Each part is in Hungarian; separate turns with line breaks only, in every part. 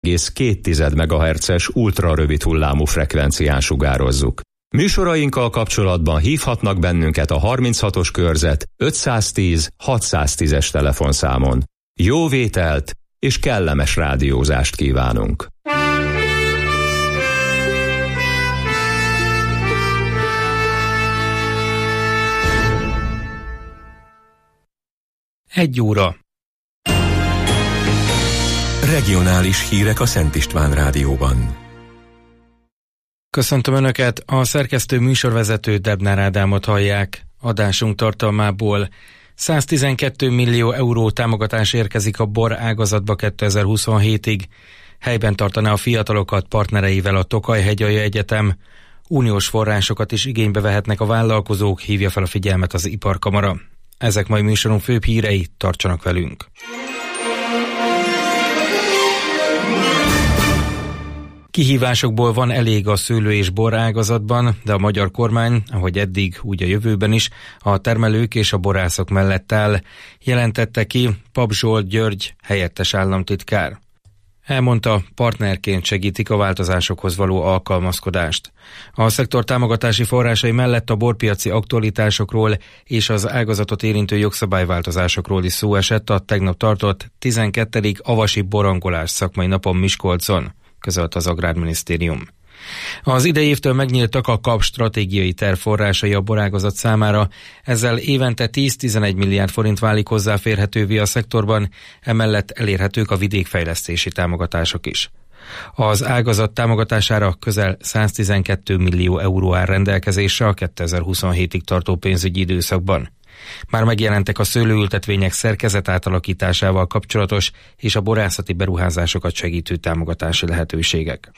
1,2 MHz-es ultrarövid hullámú frekvencián sugározzuk. Műsorainkkal kapcsolatban hívhatnak bennünket a 36-os körzet 510 610-es telefonszámon. Jó vételt és kellemes rádiózást kívánunk!
Egy óra.
Regionális hírek a Szent István Rádióban.
Köszöntöm Önöket, a szerkesztő műsorvezető Debnár Ádámot hallják. Adásunk tartalmából 112 millió euró támogatás érkezik a bor ágazatba 2027-ig. Helyben tartaná a fiatalokat partnereivel a Tokaj-hegyalja Egyetem. Uniós forrásokat is igénybe vehetnek a vállalkozók, hívja fel a figyelmet az Iparkamara. Ezek mai műsorunk főbb hírei, tartsanak velünk! Kihívásokból van elég a szőlő- és bor ágazatban, de a magyar kormány, ahogy eddig, úgy a jövőben is, a termelők és a borászok mellett áll, jelentette ki Pap Zsolt György helyettes államtitkár. Elmondta, partnerként segítik a változásokhoz való alkalmazkodást. A szektor támogatási forrásai mellett a borpiaci aktualitásokról és az ágazatot érintő jogszabályváltozásokról is szó esett a tegnap tartott 12. avasi borangolás szakmai napon Miskolcon, közölt az Agrárminisztérium. Az idei évtől megnyíltak a KAP stratégiai terv forrásai a borágazat számára, ezzel évente 10-11 milliárd forint válik hozzáférhetővé a szektorban, emellett elérhetők a vidékfejlesztési támogatások is. Az ágazat támogatására közel 112 millió euró áll rendelkezésre a 2027-ig tartó pénzügyi időszakban. Már megjelentek a szőlőültetvények szerkezet átalakításával kapcsolatos és a borászati beruházásokat segítő támogatási lehetőségek.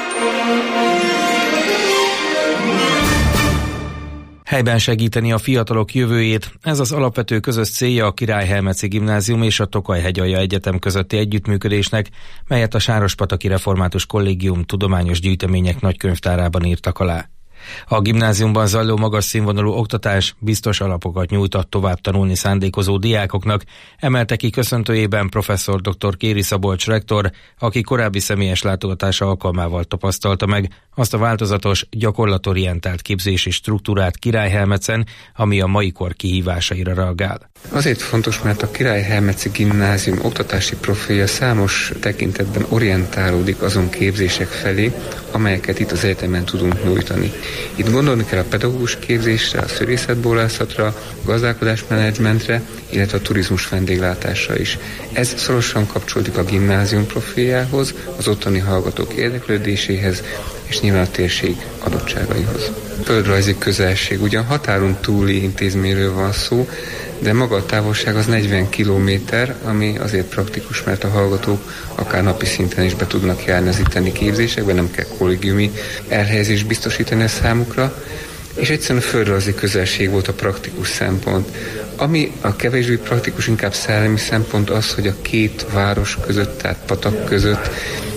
Helyben segíteni a fiatalok jövőjét, ez az alapvető közös célja a Királyhelmeci Gimnázium és a Tokaj-hegyalja Egyetem közötti együttműködésnek, melyet a Sárospataki Református Kollégium tudományos gyűjtemények nagykönyvtárában írtak alá. A gimnáziumban zajló magas színvonalú oktatás biztos alapokat nyújtott tovább tanulni szándékozó diákoknak, emelte ki köszöntőjében professzor dr. Kéri Szabolcs rektor, aki korábbi személyes látogatása alkalmával tapasztalta meg azt a változatos, gyakorlatorientált képzési struktúrát Királyhelmecen, ami a mai kor kihívásaira reagál.
Azért fontos, mert a Királyhelmeci Gimnázium oktatási profilja számos tekintetben orientálódik azon képzések felé, amelyeket itt az egyetemen tudunk nyújtani. Itt gondolni kell a pedagógus képzésre, a szőlészetborászatra, a gazdálkodásmenedzsmentre, illetve a turizmus vendéglátásra is. Ez szorosan kapcsolódik a gimnázium profiljához, az ottani hallgatók érdeklődéséhez, és nyilván a térség adottságaihoz. Földrajzi közelség, ugyan határon túli intézményről van szó, de maga a távolság az 40 kilométer, ami azért praktikus, mert a hallgatók akár napi szinten is be tudnak járni az itteni képzésekben, nem kell kollégiumi elhelyezést biztosítani a számukra, és egyszerűen a földrajzi közelség volt a praktikus szempont. Ami a kevésbé praktikus, inkább szellemi szempont az, hogy a két város között, tehát Patak között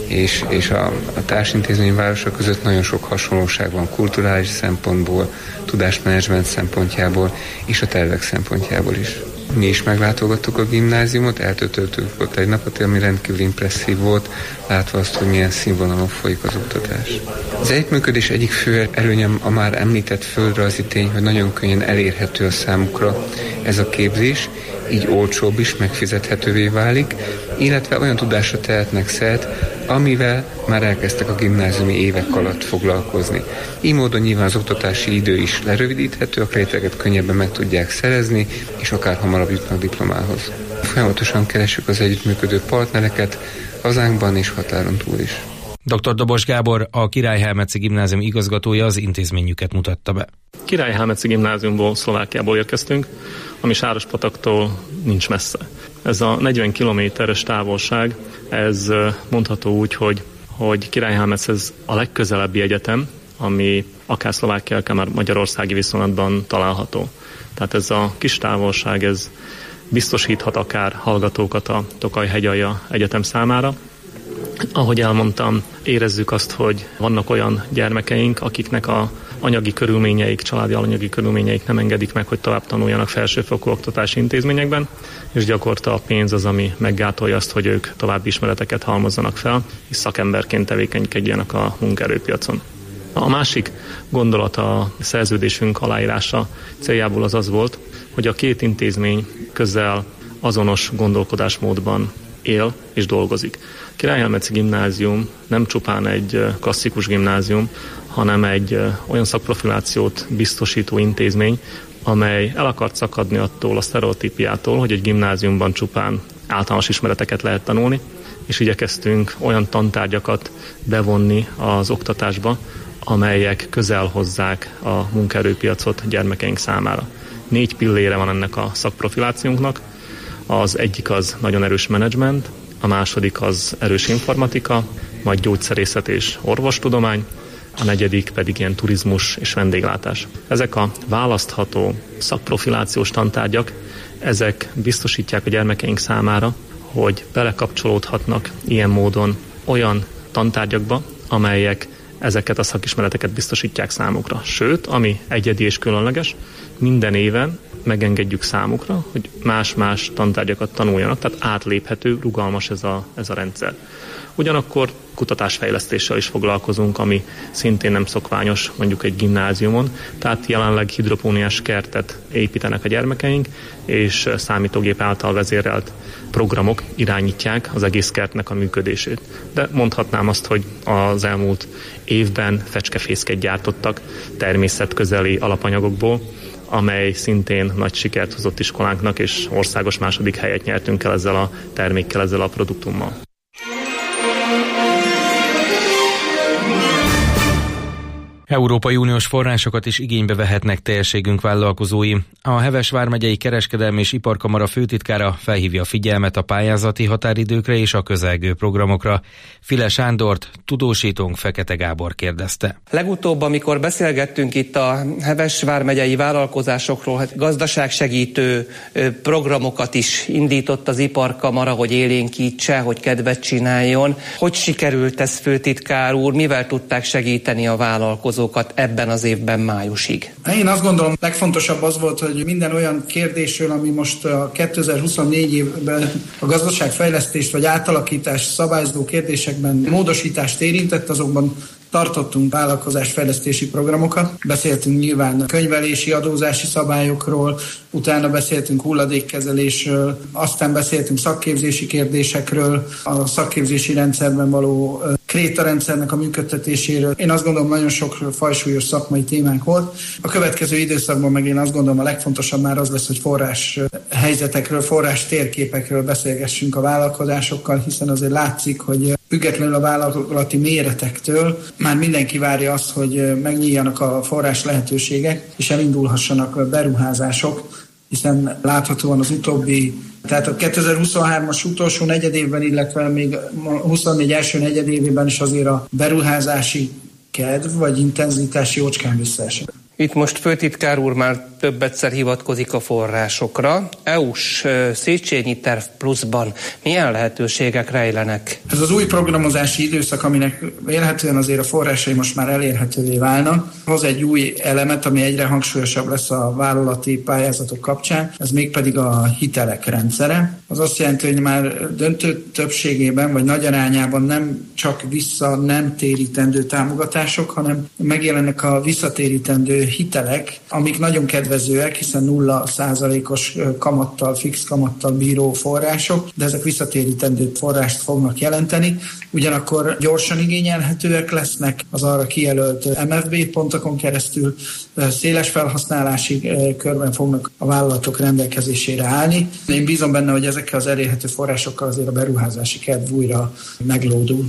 és a társintézmény városa között nagyon sok hasonlóság van kulturális szempontból, tudásmenedzsment szempontjából és a tervek szempontjából is. Mi is meglátogattuk a gimnáziumot, eltöltöttük ott egy napot, ami rendkívül impresszív volt, látva azt, hogy milyen színvonalon folyik az oktatás. Az együttműködés egyik fő előnye a már említett földrajzi tény, hogy nagyon könnyen elérhető a számukra ez a képzés, így olcsóbb is, megfizethetővé válik, illetve olyan tudásra tehetnek szert, amivel már elkezdtek a gimnáziumi évek alatt foglalkozni. Így módon nyilván az oktatási idő is lerövidíthető, a krediteket könnyebben meg tudják szerezni, és akár hamarabb jutnak diplomához. Folyamatosan keressük az együttműködő partnereket hazánkban és határon túl is.
Dr. Dobos Gábor, a Királyhelmeci Gimnázium igazgatója az intézményüket mutatta be.
Királyhelmeci Gimnáziumból, Szlovákiából érkeztünk, ami Sárospataktól nincs messze. Ez a 40 kilométeres távolság, ez mondható úgy, hogy Királyhelmec ez a legközelebbi egyetem, ami akár Szlovákia, akár magyarországi viszonylatban található. Tehát ez a kis távolság, ez biztosíthat akár hallgatókat a Tokaj-hegyalja Egyetem számára. Ahogy elmondtam, érezzük azt, hogy vannak olyan gyermekeink, akiknek a anyagi körülményeik, családi anyagi körülményeik nem engedik meg, hogy tovább tanuljanak felsőfokú oktatási intézményekben, és gyakorta a pénz az, ami meggátolja azt, hogy ők további ismereteket halmozzanak fel, és szakemberként tevékenykedjenek a munkaerőpiacon. A másik gondolat a szerződésünk aláírása céljából az volt, hogy a két intézmény közel azonos gondolkodásmódban él és dolgozik. Királyhelmetszi Gimnázium nem csupán egy klasszikus gimnázium, hanem egy olyan szakprofilációt biztosító intézmény, amely el akart szakadni attól a sztereotípiától, hogy egy gimnáziumban csupán általános ismereteket lehet tanulni, és igyekeztünk olyan tantárgyakat bevonni az oktatásba, amelyek közel hozzák a munkaerőpiacot gyermekeink számára. 4 pillére van ennek a szakprofilációnknak. Az egyik az nagyon erős menedzsment, a második az erős informatika, majd gyógyszerészet és orvostudomány, a negyedik pedig ilyen turizmus és vendéglátás. Ezek a választható szakprofilációs tantárgyak, ezek biztosítják a gyermekeink számára, hogy belekapcsolódhatnak ilyen módon olyan tantárgyakba, amelyek ezeket a szakismereteket biztosítják számukra. Sőt, ami egyedi és különleges, minden éven megengedjük számukra, hogy más-más tantárgyakat tanuljanak, tehát átléphető, rugalmas ez a rendszer. Ugyanakkor kutatásfejlesztéssel is foglalkozunk, ami szintén nem szokványos mondjuk egy gimnáziumon, tehát jelenleg hidropóniás kertet építenek a gyermekeink, és számítógép által vezérelt programok irányítják az egész kertnek a működését. De mondhatnám azt, hogy az elmúlt évben fecskefészket gyártottak természetközeli alapanyagokból, amely szintén nagy sikert hozott iskolánknak, és országos második helyet nyertünk el ezzel a termékkel, ezzel a produktummal.
Európai Uniós forrásokat is igénybe vehetnek teljességünk vállalkozói. A Heves vármegyei Kereskedelmi és Iparkamara főtitkára felhívja a figyelmet a pályázati határidőkre és a közelgő programokra. File Sándort, tudósítónk Fekete Gábor kérdezte.
Legutóbb, amikor beszélgettünk itt a Heves vármegyei vállalkozásokról, gazdaságsegítő programokat is indított az Iparkamara, hogy élénkítse, hogy kedvet csináljon. Hogy sikerült ez, főtitkár úr? Mivel tudták segíteni a vállalkozókat ebben az évben májusig?
Én azt gondolom, legfontosabb az volt, hogy minden olyan kérdésről, ami most a 2024 évben a gazdaságfejlesztést vagy átalakítás szabályozó kérdésekben módosítást érintett, azokban tartottunk vállalkozásfejlesztési programokat, beszéltünk nyilván könyvelési, adózási szabályokról, utána beszéltünk hulladékkezelésről, aztán beszéltünk szakképzési kérdésekről, a szakképzési rendszerben való krétarendszernek a működtetéséről. Én azt gondolom, nagyon sok fajsúlyos szakmai témánk volt. A következő időszakban meg én azt gondolom, a legfontosabb már az lesz, hogy forrás helyzetekről, forrás térképekről beszélgessünk a vállalkozásokkal, hiszen azért látszik, hogy függetlenül a vállalati méretektől már mindenki várja azt, hogy megnyíljanak a forrás lehetőségek, és elindulhassanak beruházások, hiszen láthatóan az utóbbi, tehát a 2023-as utolsó negyedévben, illetve még 24 első negyedévében is azért a beruházási kedv vagy intenzitás jócskán visszaesett.
Itt most főtitkár úr már többetszer hivatkozik a forrásokra. EU-s Széchenyi Terv Pluszban milyen lehetőségek rejlenek?
Ez az új programozási időszak, aminek vélhetően azért a forrásai most már elérhetővé válnak, hoz egy új elemet, ami egyre hangsúlyosabb lesz a vállalati pályázatok kapcsán, ez mégpedig a hitelek rendszere. Az azt jelenti, hogy már döntő többségében vagy nagy arányában nem csak nem térítendő támogatások, hanem megjelennek a visszatérítendő hitelek, amik nagyon kedvezőek, hiszen 0%-os kamattal, fix kamattal bíró források, de ezek visszatérítendő forrást fognak jelenteni. Ugyanakkor gyorsan igényelhetőek lesznek az arra kijelölt MFB pontokon keresztül, széles felhasználási körben fognak a vállalatok rendelkezésére állni. Én bízom benne, hogy ezekkel az elérhető forrásokkal azért a beruházási kedv újra meglódul.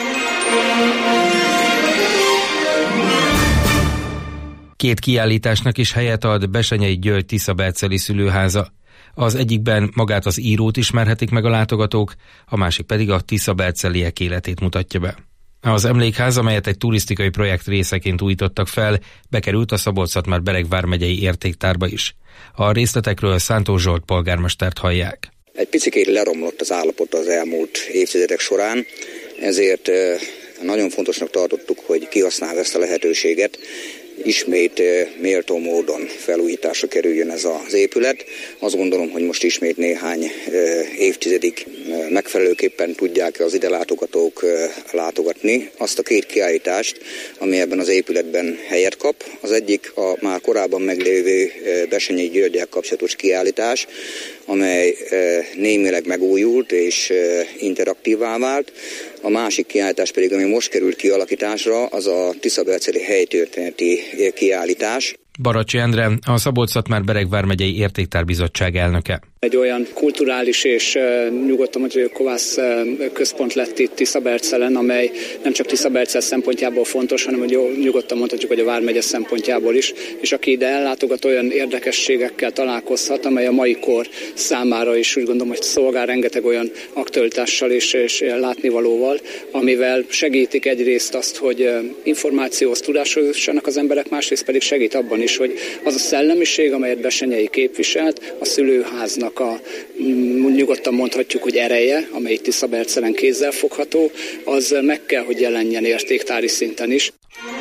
Két kiállításnak is helyet ad Bessenyei György Tiszaberceli szülőháza. Az egyikben magát az írót ismerhetik meg a látogatók, a másik pedig a tiszaberceliek életét mutatja be. Az emlékház, amelyet egy turisztikai projekt részeként újítottak fel, bekerült a Szabolcs-Szatmár-Bereg vármegyei értéktárba is. A részletekről Szántó Zsolt polgármestert hallják.
Egy picikét leromlott az állapot az elmúlt évtizedek során, ezért nagyon fontosnak tartottuk, hogy kihasználva ezt a lehetőséget, ismét méltó módon felújításra kerüljön ez az épület. Azt gondolom, hogy most ismét néhány évtizedig megfelelőképpen tudják az ide látogatók látogatni azt a két kiállítást, ami ebben az épületben helyet kap. Az egyik a már korábban meglévő Bessenyei Györggyel kapcsolatos kiállítás, amely némileg megújult és interaktívá vált. A másik kiállítás pedig, ami most került kialakításra, az a Tiszaberceli helytörténeti kiállítás.
Baracsi Endre, a Szabolcs-Szatmár-Bereg vármegyei értéktárbizottság elnöke.
Egy olyan kulturális és nyugodtan mondjuk kovász központ lett itt Tiszabercelen, amely nem csak Tiszabercel szempontjából fontos, hanem hogy nyugodtan mondhatjuk, hogy a vármegye szempontjából is, és aki ide ellátogat, olyan érdekességekkel találkozhat, amely a mai kor számára is úgy gondolom, hogy szolgál rengeteg olyan aktualitással és látnivalóval, amivel segítik egyrészt azt, hogy információhoz, tudáshoz jussanak az emberek, másrészt pedig segít abban is, hogy az a szellemiség, amelyet Bessenyei képviselt, a szülőháznak nyugodtan mondhatjuk, hogy ereje, amely itt Tiszabercelen kézzel fogható, az meg kell, hogy jelenjen értéktári szinten is.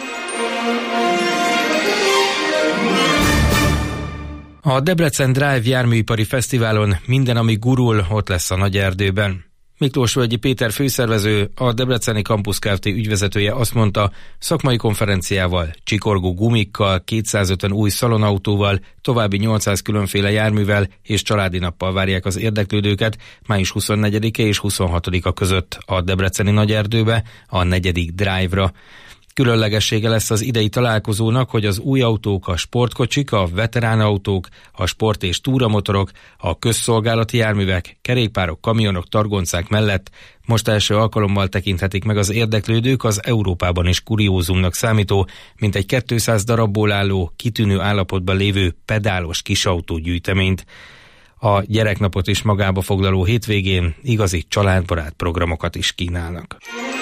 A Debrecen Drive járműipari fesztiválon minden, ami gurul, ott lesz a Nagyerdőben. Miklósvölgyi Péter főszervező, a Debreceni Campus Kft. Ügyvezetője azt mondta, szakmai konferenciával, csikorgó gumikkal, 250 új szalonautóval, további 800 különféle járművel és családi nappal várják az érdeklődőket május 24-e és 26-a között a Debreceni Nagyerdőbe, a 4. Drive-ra. Különlegessége lesz az idei találkozónak, hogy az új autók, a sportkocsik, a veteránautók, a sport- és túramotorok, a közszolgálati járművek, kerékpárok, kamionok, targoncák mellett most első alkalommal tekinthetik meg az érdeklődők az Európában is kuriózumnak számító, mintegy 200 darabból álló, kitűnő állapotban lévő pedálos kisautó gyűjteményt. A gyereknapot is magába foglaló hétvégén igazi családbarát programokat is kínálnak.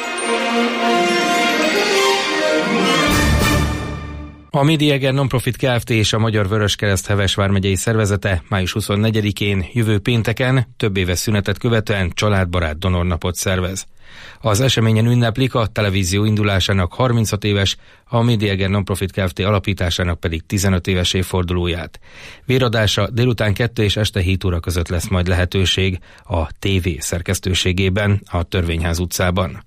A Médiager Nonprofit Kft. És a Magyar Vöröskereszt Heves vármegyei szervezete május 24-én jövő pénteken több éves szünetet követően családbarát donornapot szervez. Az eseményen ünneplik a televízió indulásának 36 éves, a Médiager Nonprofit Kft. Alapításának pedig 15 éves évfordulóját. Véradása délután 2 és este 7 óra között lesz majd lehetőség a TV szerkesztőségében, a Törvényház utcában.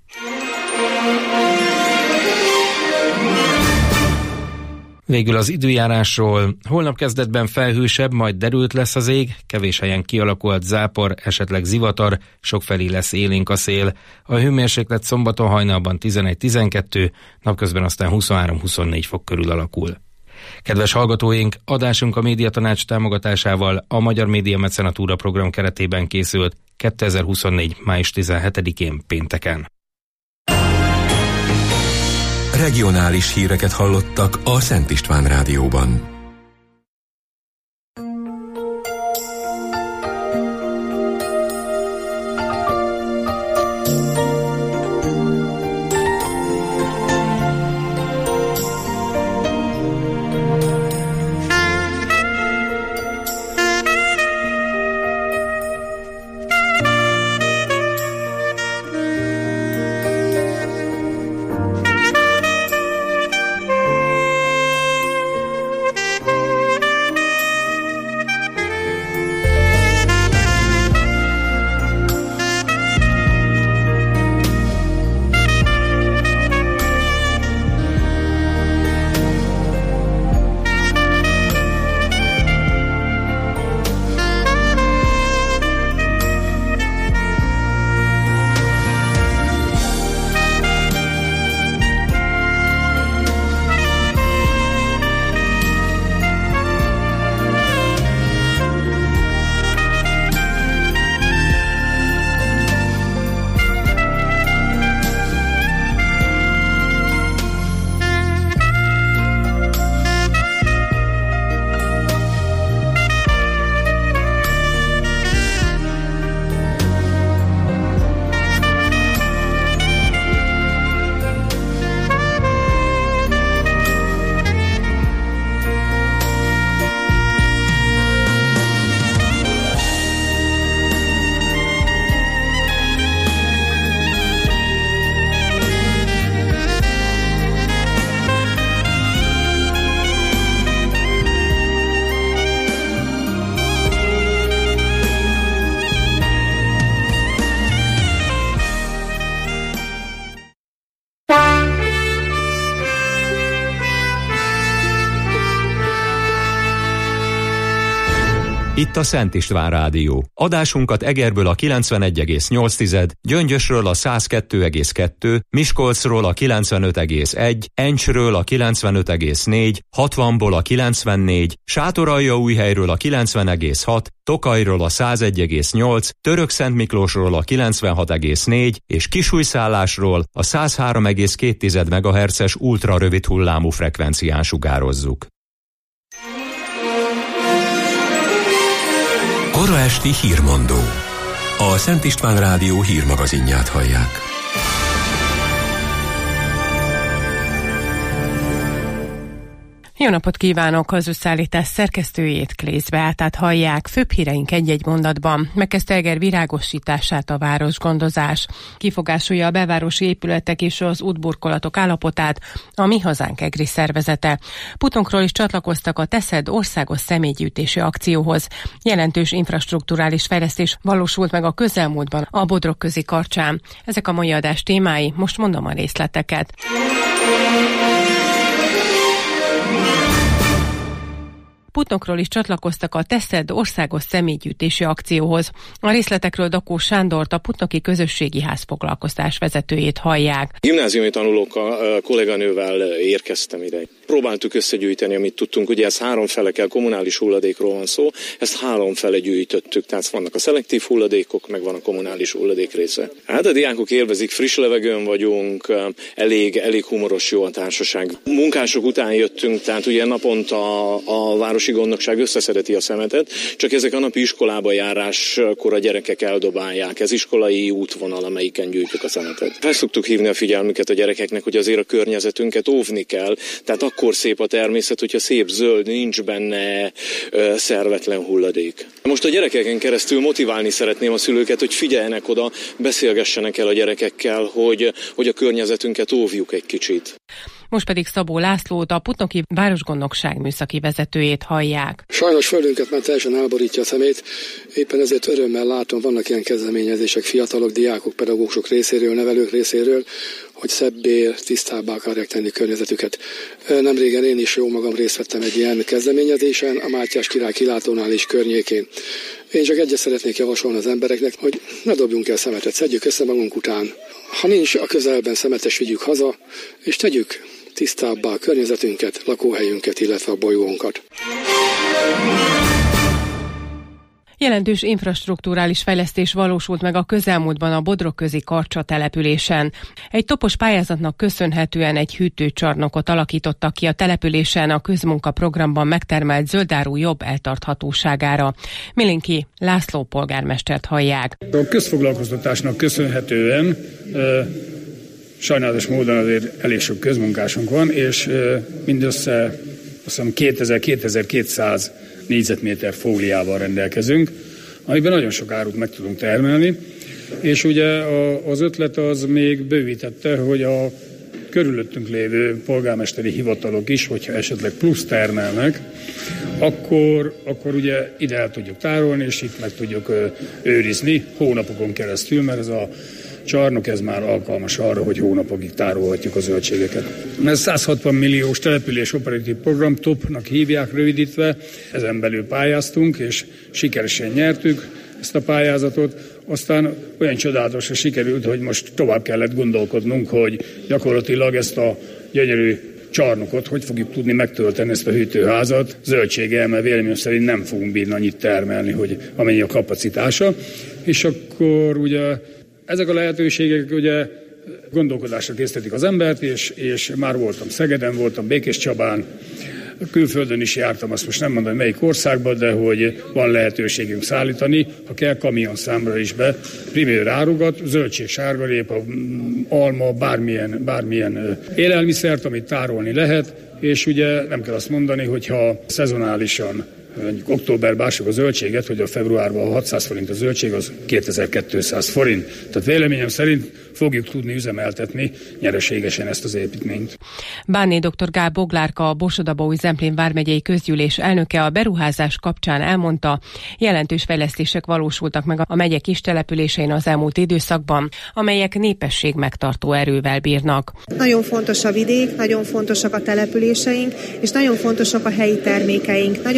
Végül az időjárásról. Holnap kezdetben felhősebb, majd derült lesz az ég, kevés helyen kialakult zápor, esetleg zivatar, sokfelé lesz élénk a szél. A hőmérséklet szombaton hajnalban 11-12, napközben aztán 23-24 fok körül alakul. Kedves hallgatóink, adásunk a Médiatanács támogatásával a Magyar Média Mecenatúra program keretében készült 2024. május 17-én pénteken.
Regionális híreket hallottak a Szent István Rádióban.
Itt a Szent István Rádió. Adásunkat Egerből a 91,8, Gyöngyösről a 102,2, Miskolcról a 95,1, Encsről a 95,4, 60-ból a 94, Sátoraljaújhelyről a 90,6, Tokajról a 101,8, Törökszentmiklósról a 96,4 és Kisújszállásról a 103,2 MHz-es ultrarövid hullámú frekvencián sugározzuk.
Kora esti hírmondó. A Szent István Rádió hírmagazinját hallják.
Jó napot kívánok! Az összeállítás szerkesztőjét, Klész Beátát hallják. Főbb híreink egy-egy mondatban. Megkezdte Eger virágosítását a városgondozás. Kifogásolja a belvárosi épületek és az útburkolatok állapotát a Mi Hazánk egri szervezete. Putonkról is csatlakoztak a Teszed országos személygyűjtési akcióhoz. Jelentős infrastrukturális fejlesztés valósult meg a közelmúltban a Bodrogközi Karcsán. Ezek a mai adás témái, most mondom a részleteket. Putnokról is csatlakoztak a Teszed országos személygyűjtési akcióhoz. A részletekről Dakó Sándort, a Putnoki Közösségi Ház foglalkoztás vezetőjét hallják.
Gimnáziumi tanulókkal, kolléganővel érkeztem ide. Próbáltuk összegyűjteni, amit tudtunk. Ugye ez háromfele kommunális hulladékról van szó, ezt háromfele gyűjtöttük. Tehát vannak a szelektív hulladékok, meg van a kommunális hulladék része. Hát a diákok élvezik, friss levegőn vagyunk, elég humoros, jó a társaság. Munkások után jöttünk, tehát ugye naponta a városi gondnokság összeszedeti a szemetet, csak ezek a napi iskolába járáskor a gyerekek eldobálják. Ez iskolai útvonal, amelyiken gyűjtjük a szemetet. Fel szoktuk hívni a figyelmüket a gyerekeknek, hogy azért a környezetünket óvni kell. Tehát akkor szép a természet, hogyha szép zöld, nincs benne szervetlen hulladék. Most a gyerekeken keresztül motiválni szeretném a szülőket, hogy figyeljenek oda, beszélgessenek el a gyerekekkel, hogy a környezetünket óvjuk egy kicsit.
Most pedig Szabó Lászlót, a Putnoki Városgondnokság műszaki vezetőjét hallják.
Sajnos földünket már teljesen elborítja a szemét, éppen ezért örömmel látom, vannak ilyen kezdeményezések fiatalok, diákok, pedagógusok részéről, nevelők részéről, hogy szebbé, tisztábbá akarják tenni környezetüket. Nemrégen én is jó magam részt vettem egy ilyen kezdeményezésen, a Mátyás király kilátónál is környékén. Én csak egyet szeretnék javasolni az embereknek, hogy ne dobjunk el szemetet, szedjük össze magunk után. Ha nincs a közelben szemetes, vigyük haza, és tegyük tisztábbá a környezetünket, lakóhelyünket, illetve a bolygónkat.
Jelentős infrastrukturális fejlesztés valósult meg a közelmúltban a Bodrogközi Karcsa településen. Egy topos pályázatnak köszönhetően egy hűtőcsarnokot alakítottak ki a településen a közmunkaprogramban megtermelt zöldáru jobb eltarthatóságára. Milinki László polgármestert hallják.
A közfoglalkoztatásnak köszönhetően sajnálatos módon azért elég sok közmunkásunk van, és mindössze azt hiszem 2200 négyzetméter fóliával rendelkezünk, amiben nagyon sok árut meg tudunk termelni, és ugye az ötlet az még bővítette, hogy a körülöttünk lévő polgármesteri hivatalok is, hogyha esetleg plusz termelnek, akkor ugye ide el tudjuk tárolni, és itt meg tudjuk őrizni hónapokon keresztül, mert ez a csarnok ez már alkalmas arra, hogy hónapokig tárolhatjuk a zöldségeket. Ez 160 milliós település operatív program, TOP-nak hívják rövidítve, ezen belül pályáztunk, és sikeresen nyertük ezt a pályázatot. Aztán olyan csodálatosan sikerült, hogy most tovább kellett gondolkodnunk, hogy gyakorlatilag ezt a gyönyörű csarnokot, hogy fogjuk tudni megtölteni ezt a hűtőházat zöldséggel, mert véleményem szerint nem fogunk bírni annyit termelni, hogy amennyi a kapacitása. És akkor ugye ezek a lehetőségek ugye gondolkodásra késztetik az embert, és már voltam Szegeden, voltam Békéscsabán, külföldön is jártam, azt most nem mondom, hogy melyik országban, de hogy van lehetőségünk szállítani, ha kell kamionszámra is be, primér árugat, zöldség, sárgarépa, alma, bármilyen élelmiszert, amit tárolni lehet, és ugye nem kell azt mondani, hogyha szezonálisan októberben ásuk a zöldséget, hogy a februárban 600 forint a zöldség, az 2200 forint. Tehát véleményem szerint fogjuk tudni üzemeltetni nyereségesen ezt az építményt.
Bánné dr. Gál Boglárka, a Borsod-Abaúj-Zemplén vármegyei közgyűlés elnöke a beruházás kapcsán elmondta, jelentős fejlesztések valósultak meg a megye kis településein az elmúlt időszakban, amelyek népesség megtartó erővel bírnak.
Nagyon fontos a vidék, nagyon fontosak a településeink, és nagyon fontosak a helyi termékeink, nagyon fontos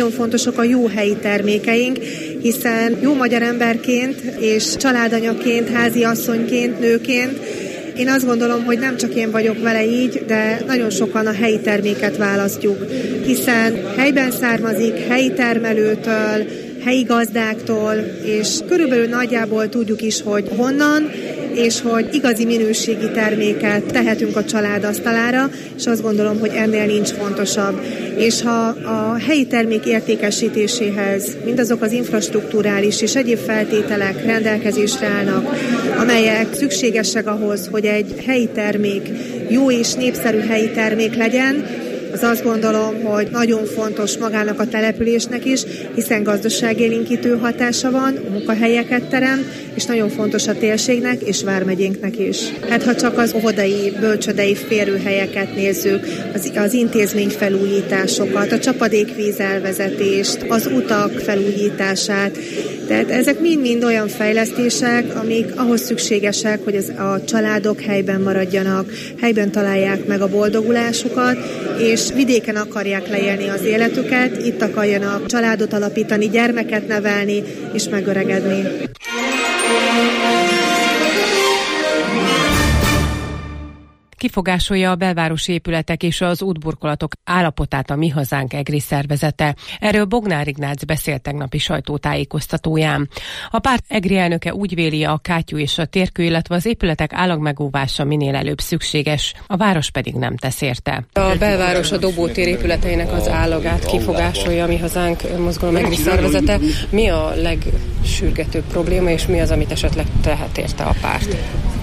azok a jó helyi termékeink, hiszen jó magyar emberként és családanyaként, háziasszonyként, nőként én azt gondolom, hogy nem csak én vagyok vele így, de nagyon sokan a helyi terméket választjuk, hiszen helyben származik, helyi termelőtől, helyi gazdáktól, és körülbelül nagyjából tudjuk is, hogy honnan, és hogy igazi minőségi terméket tehetünk a család asztalára, és azt gondolom, hogy ennél nincs fontosabb. És ha a helyi termék értékesítéséhez mindazok az infrastrukturális és egyéb feltételek rendelkezésre állnak, amelyek szükségesek ahhoz, hogy egy helyi termék jó és népszerű helyi termék legyen, az azt gondolom, hogy nagyon fontos magának a településnek is, hiszen gazdaságélénkítő hatása van, munkahelyeket teremt, és nagyon fontos a térségnek és vármegyénknek is. Hát ha csak az óvodai, bölcsődei férőhelyeket nézzük, az intézményfelújításokat, a csapadékvíz elvezetést, az utak felújítását, tehát ezek mind-mind olyan fejlesztések, amik ahhoz szükségesek, hogy a családok helyben maradjanak, helyben találják meg a boldogulásukat, és vidéken akarják leélni az életüket, itt akarjanak családot alapítani, gyermeket nevelni és megöregedni.
Kifogásolja a belvárosi épületek és az útburkolatok állapotát a Mi Hazánk EGRI szervezete. Erről Bognár Ignác beszélt tegnapi sajtótájékoztatóján. A párt EGRI elnöke úgy véli, a kátyú és a térkő, illetve az épületek állagmegóvása minél előbb szükséges, a város pedig nem tesz érte.
A belváros a Dobótér épületeinek az állagát kifogásolja a Mi Hazánk mozgalom EGRI szervezete. Mi a legsürgetőbb probléma, és mi az, amit esetleg tehet érte a párt?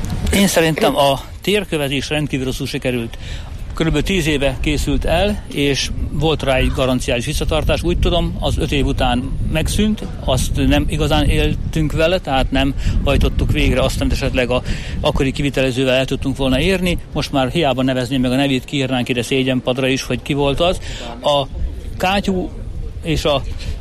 Én szerintem a térkövezés rendkívül rosszul sikerült. Körülbelül 10 éve készült el, és volt rá egy garanciális visszatartás. Úgy tudom, az 5 év után megszűnt, azt nem igazán éltünk vele, tehát nem hajtottuk végre azt, amit esetleg a akkori kivitelezővel el tudtunk volna érni. Most már hiába nevezném meg a nevét, kiírnánk ide szégyenpadra is, hogy ki volt az. A kátyú és a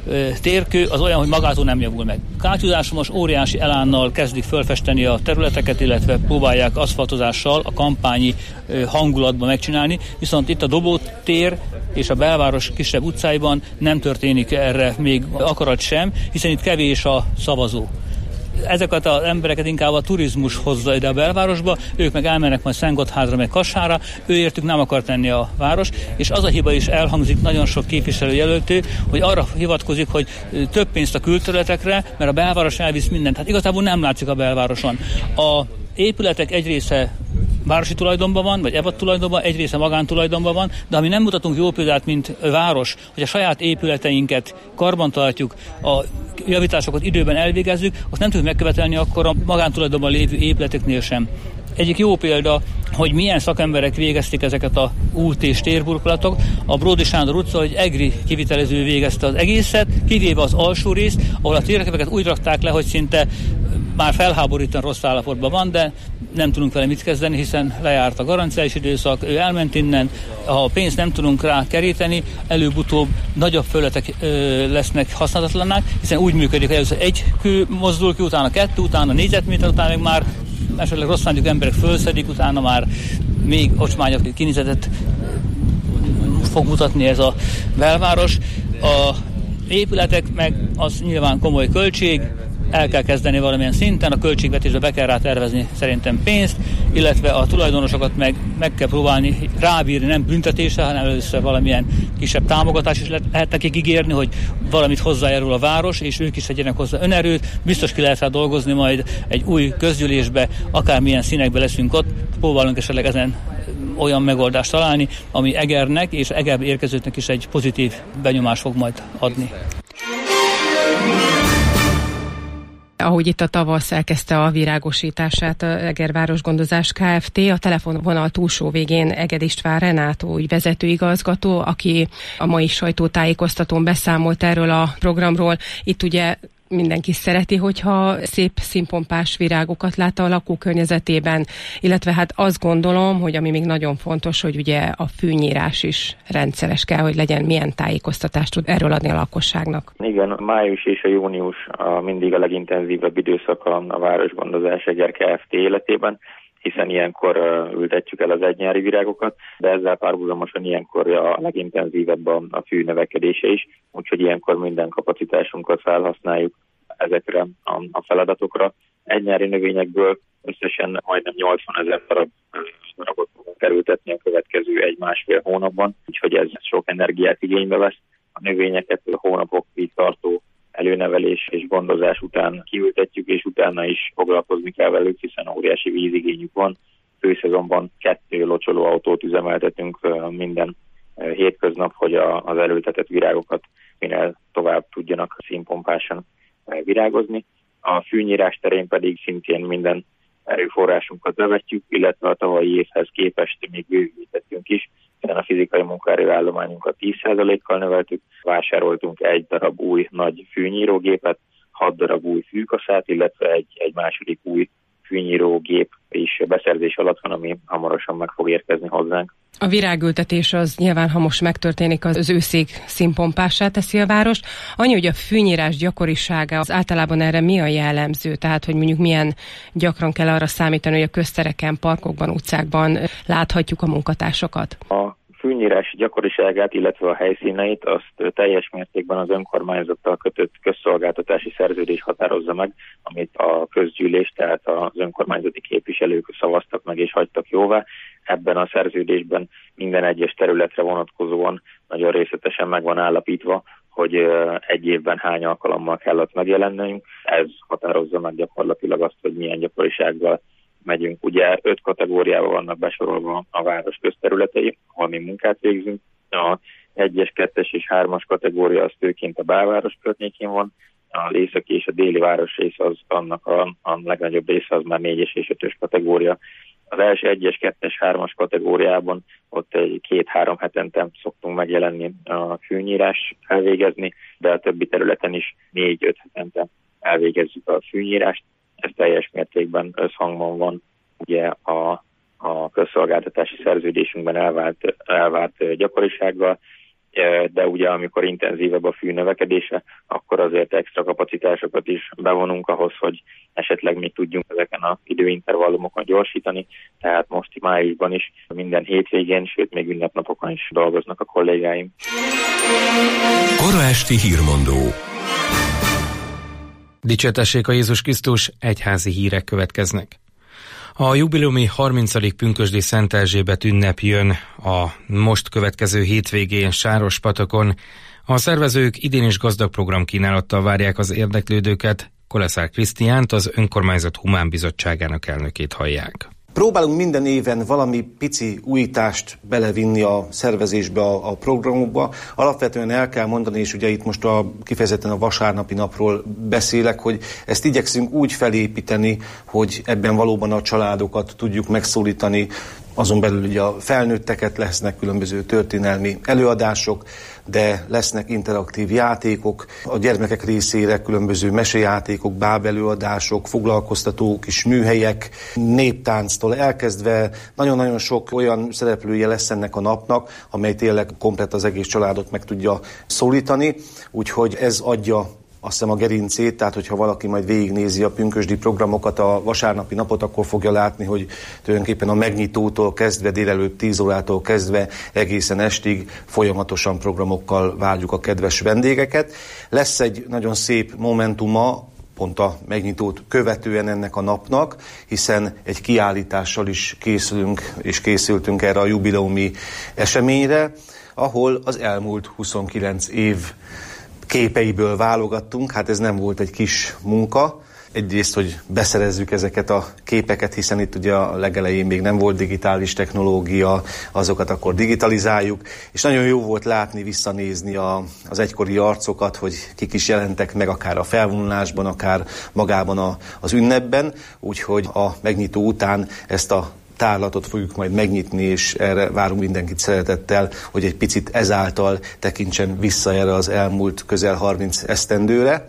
térkő az olyan, hogy magától nem javul meg. Kátyúzáson most óriási elánnal kezdik fölfesteni a területeket, illetve próbálják aszfaltozással a kampányi hangulatban megcsinálni, viszont itt a Dobótér és a belváros kisebb utcáiban nem történik erre még akarat sem, hiszen itt kevés a szavazó. Ezeket az embereket inkább a turizmus hozza ide a belvárosba, ők meg elmennek majd Szentgotthádra, meg Kassára, őértük nem akar tenni a város, és az a hiba is elhangzik nagyon sok képviselőjelöltő, hogy arra hivatkozik, hogy több pénzt a külterületekre, mert a belváros elvisz mindent. Hát igazából nem látszik a belvároson. A épületek egy része városi tulajdonban van, vagy EVAD tulajdonban, egy része magántulajdonban van, de ha mi nem mutatunk jó példát, mint város, hogy a saját épületeinket karbantartjuk, a javításokat időben elvégezzük, azt nem tudjuk megkövetelni akkor a magántulajdonban lévő épületeknél sem. Egyik jó példa, hogy milyen szakemberek végezték ezeket a út- és térburkolatok. A Bródi Sándor utca, hogy EGRI kivitelező végezte az egészet, kivéve az alsó részt, ahol a térképeket úgy rakták le, hogy szinte már felháborítóan rossz állapotban van, de nem tudunk vele mit kezdeni, hiszen lejárt a garanciális időszak, ő elment innen, ha a pénzt nem tudunk rá keríteni, előbb-utóbb nagyobb felületek lesznek használatlanák, hiszen úgy működik, hogy először egy kő mozdul ki, utána 2, utána 4 négyzetméter, utána meg már esetleg rossz szándékú emberek fölszedik, utána már még ocsmányabb kinézetet fog mutatni ez a belváros. A épületek meg az nyilván komoly költség, el kell kezdeni valamilyen szinten, a költségvetésbe be kell rá tervezni szerintem pénzt, illetve a tulajdonosokat meg kell próbálni rábírni, nem büntetéssel, hanem először valamilyen kisebb támogatás is lehet nekik ígérni, hogy valamit hozzájárul a város, és ők is tegyenek hozzá önerőt, biztos ki lehet rá dolgozni majd egy új közgyűlésbe, akármilyen színekbe leszünk ott, próbálunk esetleg ezen olyan megoldást találni, ami Egernek és Egerbe érkezőknek is egy pozitív benyomást fog majd adni.
Ahogy itt a tavasz elkezdte a virágosítását a Eger Városgondozás Kft., a telefonvonal túlsó végén Eged István Renátó ügyvezetőigazgató, aki a mai sajtótájékoztatón beszámolt erről a programról. Itt ugye mindenki szereti, hogyha szép színpompás virágokat lát a lakókörnyezetében, illetve hát azt gondolom, hogy ami még nagyon fontos, hogy ugye a fűnyírás is rendszeres kell, hogy legyen, milyen tájékoztatást tud erről adni a lakosságnak.
Igen, a május és a június mindig a legintenzívebb időszak a Városgondozás Eger Kft. Életében. hiszen ilyenkor ültetjük el az egynyári virágokat, de ezzel párhuzamosan ilyenkor a legintenzívebb a fű növekedése is, úgyhogy ilyenkor minden kapacitásunkat felhasználjuk ezekre a feladatokra. Egynyári növényekből összesen majdnem 80 000 darabot fogunk elültetni a következő 1-1,5 hónapban, úgyhogy ez sok energiát igénybe vesz. A növényeket hónapokig tartó előnevelés és gondozás után kiültetjük, és utána is foglalkozni kell velük, hiszen óriási vízigényük van. Főszezonban 2 locsolóautót üzemeltetünk minden hétköznap, hogy az elültetett virágokat minél tovább tudjanak színpompásan virágozni. A fűnyírás terén pedig szintén minden erőforrásunkat bevetjük, illetve a tavalyi évhez képest még bővítettünk is, hiszen a fizikai munkaerőállományunkat 10%-kal növeltük, vásároltunk 1 darab új nagy fűnyírógépet, 6 darab új fűkaszát, illetve egy második új fűnyírógép is beszerzés alatt van, ami hamarosan meg fog érkezni hozzánk.
A virágültetés az nyilván, ha most megtörténik, az őszig színpompássá teszi a várost. Annyi, hogy a fűnyírás gyakorisága, az általában erre mi a jellemző? Tehát, hogy mondjuk milyen gyakran kell arra számítani, hogy a köztereken, parkokban, utcákban láthatjuk a munkatársakat?
A fűnyírás gyakoriságát, illetve a helyszíneit azt teljes mértékben az önkormányzattal kötött közszolgáltatási szerződés határozza meg, amit a közgyűlés, tehát az önkormányzati képviselők szavaztak meg és hagytak jóvá. Ebben a szerződésben minden egyes területre vonatkozóan nagyon részletesen meg van állapítva, hogy egy évben hány alkalommal kell ott megjelennünk. Ez határozza meg gyakorlatilag azt, hogy milyen gyakorisággal megyünk. Ugye 5 kategóriában vannak besorolva a város közterületei, ahol mi munkát végzünk. A 1-es, 2-es és 3-as kategória az főként a belváros környékén van. Az északi és a déli városrész az annak a legnagyobb része az már 4-es és 5-ös kategória. Az első 1-es, 2-es, 3-as kategóriában ott 2-3 hetente szoktunk megjelenni a fűnyírás elvégezni, de a többi területen is 4-5 hetente elvégezzük a fűnyírást. Ez teljes mértékben összhangban van ugye a közszolgáltatási szerződésünkben elvárt gyakorisággal, de ugye amikor intenzívebb a fű növekedése, akkor azért extra kapacitásokat is bevonunk ahhoz, hogy esetleg még tudjunk ezeken az időintervallumokon gyorsítani, tehát most májusban is minden hétvégén, sőt még ünnepnapokon is dolgoznak a kollégáim.
Kora esti hírmondó.
Dicsértessék a Jézus Krisztus, egyházi hírek következnek. A jubileumi 30. pünkösdi Szent Erzsébet ünnep jön a most következő hétvégén Sárospatakon. A szervezők idén is gazdag programkínálattal várják az érdeklődőket. Koleszár Krisztiánt, az önkormányzat Humán Bizottságának elnökét hallják.
Próbálunk minden éven valami pici újítást belevinni a szervezésbe, a programokba. Alapvetően el kell mondani, és ugye itt most kifejezetten a vasárnapi napról beszélek, hogy ezt igyekszünk úgy felépíteni, hogy ebben valóban a családokat tudjuk megszólítani, azon belül ugye a felnőtteket, lesznek különböző történelmi előadások, de lesznek interaktív játékok, a gyermekek részére különböző mesejátékok, bábelőadások, foglalkoztató kis műhelyek, néptánctól elkezdve nagyon-nagyon sok olyan szereplője lesz ennek a napnak, amely tényleg komplett az egész családot meg tudja szólítani, úgyhogy ez adja azt hiszem a gerincét, tehát hogyha valaki majd végignézi a pünkösdi programokat, a vasárnapi napot, akkor fogja látni, hogy tulajdonképpen a megnyitótól kezdve, délelőtt 10 órától kezdve egészen estig folyamatosan programokkal várjuk a kedves vendégeket. Lesz egy nagyon szép momentuma, pont a megnyitót követően ennek a napnak, hiszen egy kiállítással is készülünk és készültünk erre a jubileumi eseményre, ahol az elmúlt 29 év képeiből válogattunk, hát ez nem volt egy kis munka. Egyrészt, hogy beszerezzük ezeket a képeket, hiszen itt ugye a legelején még nem volt digitális technológia, azokat akkor digitalizáljuk, és nagyon jó volt látni, visszanézni az egykori arcokat, hogy kik is jelentek meg akár a felvonulásban, akár magában az ünnepben, úgyhogy a megnyitó után ezt a tárlatot fogjuk majd megnyitni, és erre várunk mindenkit szeretettel, hogy egy picit ezáltal tekintsen vissza erre az elmúlt közel 30 esztendőre.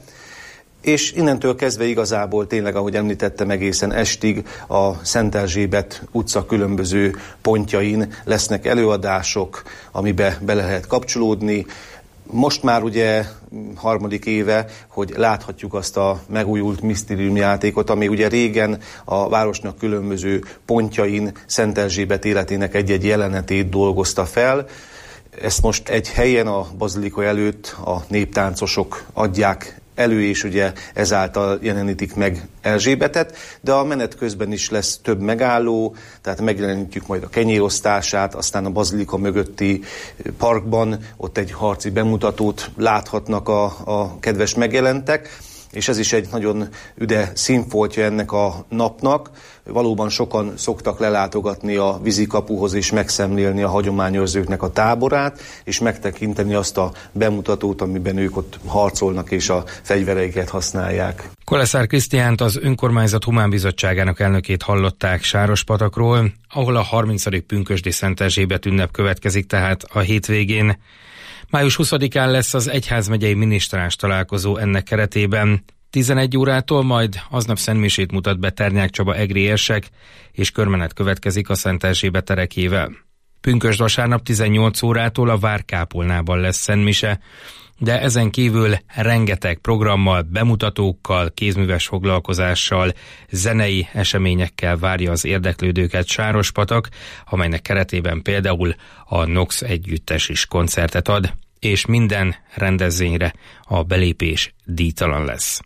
És innentől kezdve igazából tényleg, ahogy említettem, egészen estig a Szent Erzsébet utca különböző pontjain lesznek előadások, amibe bele lehet kapcsolódni. Most már ugye harmadik éve, hogy láthatjuk azt a megújult misztériumjátékot, ami ugye régen a városnak különböző pontjain Szent Erzsébet életének egy-egy jelenetét dolgozta fel. Ezt most egy helyen a bazilika előtt a néptáncosok adják elő, és ugye ezáltal jelenítik meg Erzsébetet, de a menet közben is lesz több megálló, tehát megjelenítjük majd a kenyérosztását, aztán a bazilika mögötti parkban ott egy harci bemutatót láthatnak a kedves megjelentek, és ez is egy nagyon üde színfoltja ennek a napnak. Valóban sokan szoktak lelátogatni a vízikapuhoz és megszemlélni a hagyományőrzőknek a táborát, és megtekinteni azt a bemutatót, amiben ők ott harcolnak és a fegyvereiket használják.
Koleszár Krisztiánt, az önkormányzat humánbizottságának elnökét hallották Sárospatakról, ahol a 30. pünkösdi Szent Erzsébet ünnep következik, tehát a hétvégén. Május 20-án lesz az egyházmegyei minisztráns találkozó ennek keretében. 11 órától majd aznap szentmisét mutat be Ternyák Csaba egri érsek, és körmenet következik a Szent Erzsébet terekével. Pünkösd vasárnap 18 órától a Várkápolnában lesz szentmise, de ezen kívül rengeteg programmal, bemutatókkal, kézműves foglalkozással, zenei eseményekkel várja az érdeklődőket Sárospatak, amelynek keretében például a Nox együttes is koncertet ad, és minden rendezvényre a belépés díjtalan lesz.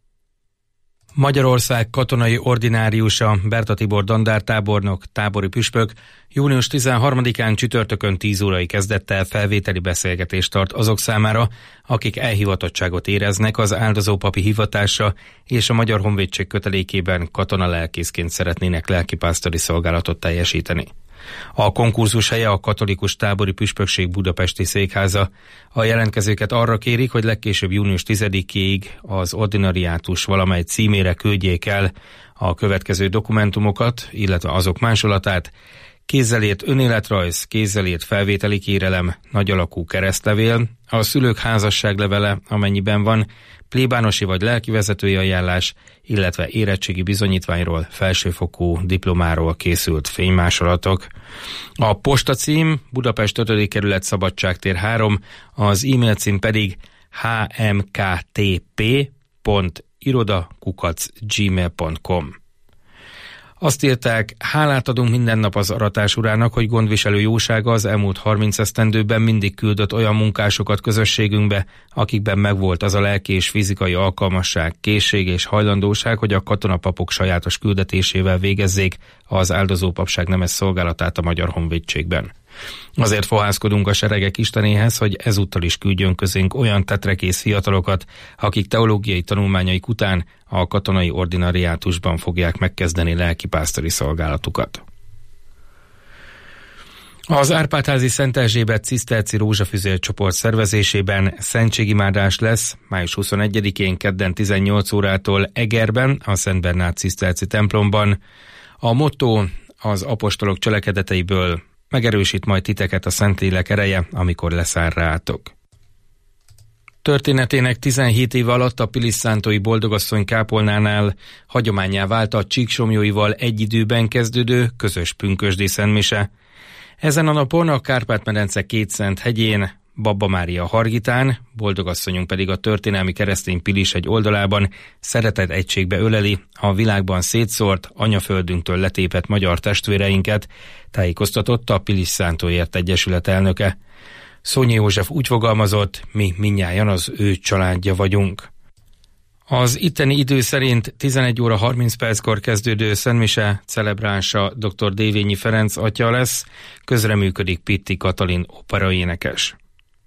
Magyarország katonai ordináriusa Berta Tibor dandártábornok, tábori püspök június 13-án csütörtökön 10 órai kezdettel felvételi beszélgetést tart azok számára, akik elhivatottságot éreznek az áldozópapi hivatásra és a Magyar Honvédség kötelékében katonalelkészként szeretnének lelkipásztori szolgálatot teljesíteni. A konkurzus helye a Katolikus Tábori Püspökség budapesti székháza. A jelentkezőket arra kérik, hogy legkésőbb június 10-ig az ordinariátus valamely címére küldjék el a következő dokumentumokat, illetve azok másolatát: kézzel írt önéletrajz, kézzel írt felvételi kérelem, nagyalakú keresztlevél, a szülők házasságlevele, amennyiben van, plébánosi vagy lelkivezetői ajánlás, illetve érettségi bizonyítványról, felsőfokú diplomáról készült fénymásolatok. A postacím Budapest 5. kerület Szabadságtér 3, az e-mail cím pedig hmktp.iroda@gmail.com. Azt írták: hálát adunk minden nap az aratás urának, hogy gondviselő jósága az elmúlt 30 esztendőben mindig küldött olyan munkásokat közösségünkbe, akikben megvolt az a lelki és fizikai alkalmasság, készség és hajlandóság, hogy a katonapapok sajátos küldetésével végezzék az áldozópapság nemes szolgálatát a Magyar Honvédségben. Azért fohászkodunk a seregek Istenéhez, hogy ezúttal is küldjön közénk olyan tetrekész fiatalokat, akik teológiai tanulmányaik után a katonai ordinariátusban fogják megkezdeni lelkipásztori szolgálatukat. Az Árpád-házi Szent Erzsébet ciszterci rózsafüzér csoport szervezésében szentségimádás lesz május 21-én kedden 18 órától Egerben, a Szent Bernát ciszterci templomban. A motto: az apostolok cselekedeteiből megerősít majd titeket a Szentlélek ereje, amikor leszáll rátok. Történetének 17 éve alatt a Pilisszántói Boldogasszony kápolnánál hagyománnyá vált a csíksomjóival egy időben kezdődő közös pünkösdi szentmise. Ezen a napon a Kárpát-medence két szent hegyén, Babba Mária Hargitán, Boldogasszonyunk pedig a történelmi keresztény Pilis egy oldalában szeretet egységbe öleli a világban szétszórt, anyaföldünktől letépett magyar testvéreinket, tájékoztatott a Pilisszántóért Egyesület elnöke. Szonyi József úgy fogalmazott: mi mindnyájan az ő családja vagyunk. Az itteni idő szerint 11 óra 30 perckor kezdődő szentmise celebránsa dr. Dévényi Ferenc atya lesz, közreműködik Pitti Katalin operaénekes.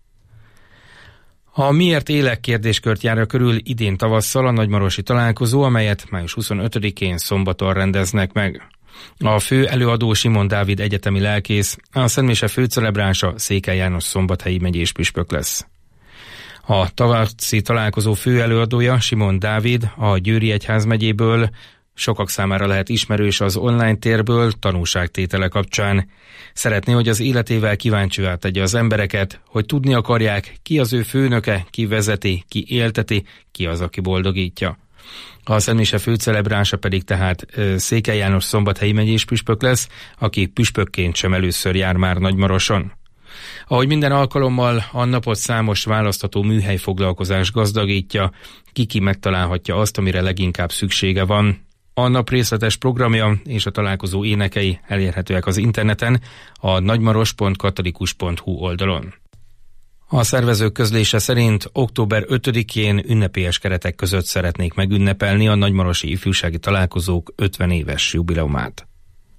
A Miért élek kérdéskört járja körül idén tavasszal a nagymarosi találkozó, amelyet május 25-én szombaton rendeznek meg. A fő előadó Simon Dávid egyetemi lelkész, a szentmise főcelebránsa Székely János szombathelyi megyés püspök lesz. A tavaszi találkozó fő előadója Simon Dávid a Győri Egyházmegyéből, sokak számára lehet ismerős az online térből tanúságtétele kapcsán. Szeretné, hogy az életével kíváncsivá tegye az embereket, hogy tudni akarják, ki az ő főnöke, ki vezeti, ki élteti, ki az, aki boldogítja. A szentmise főcelebránsa pedig tehát Székely János szombathelyi megyés püspök lesz, aki püspökként sem először jár már Nagymaroson. Ahogy minden alkalommal, a napot számos választható műhelyfoglalkozás gazdagítja, ki megtalálhatja azt, amire leginkább szüksége van. A nap részletes programja és a találkozó énekei elérhetőek az interneten, a nagymaros.katolikus.hu oldalon. A szervezők közlése szerint október 5-én ünnepélyes keretek között szeretnék megünnepelni a nagymarosi ifjúsági találkozók 50 éves jubileumát.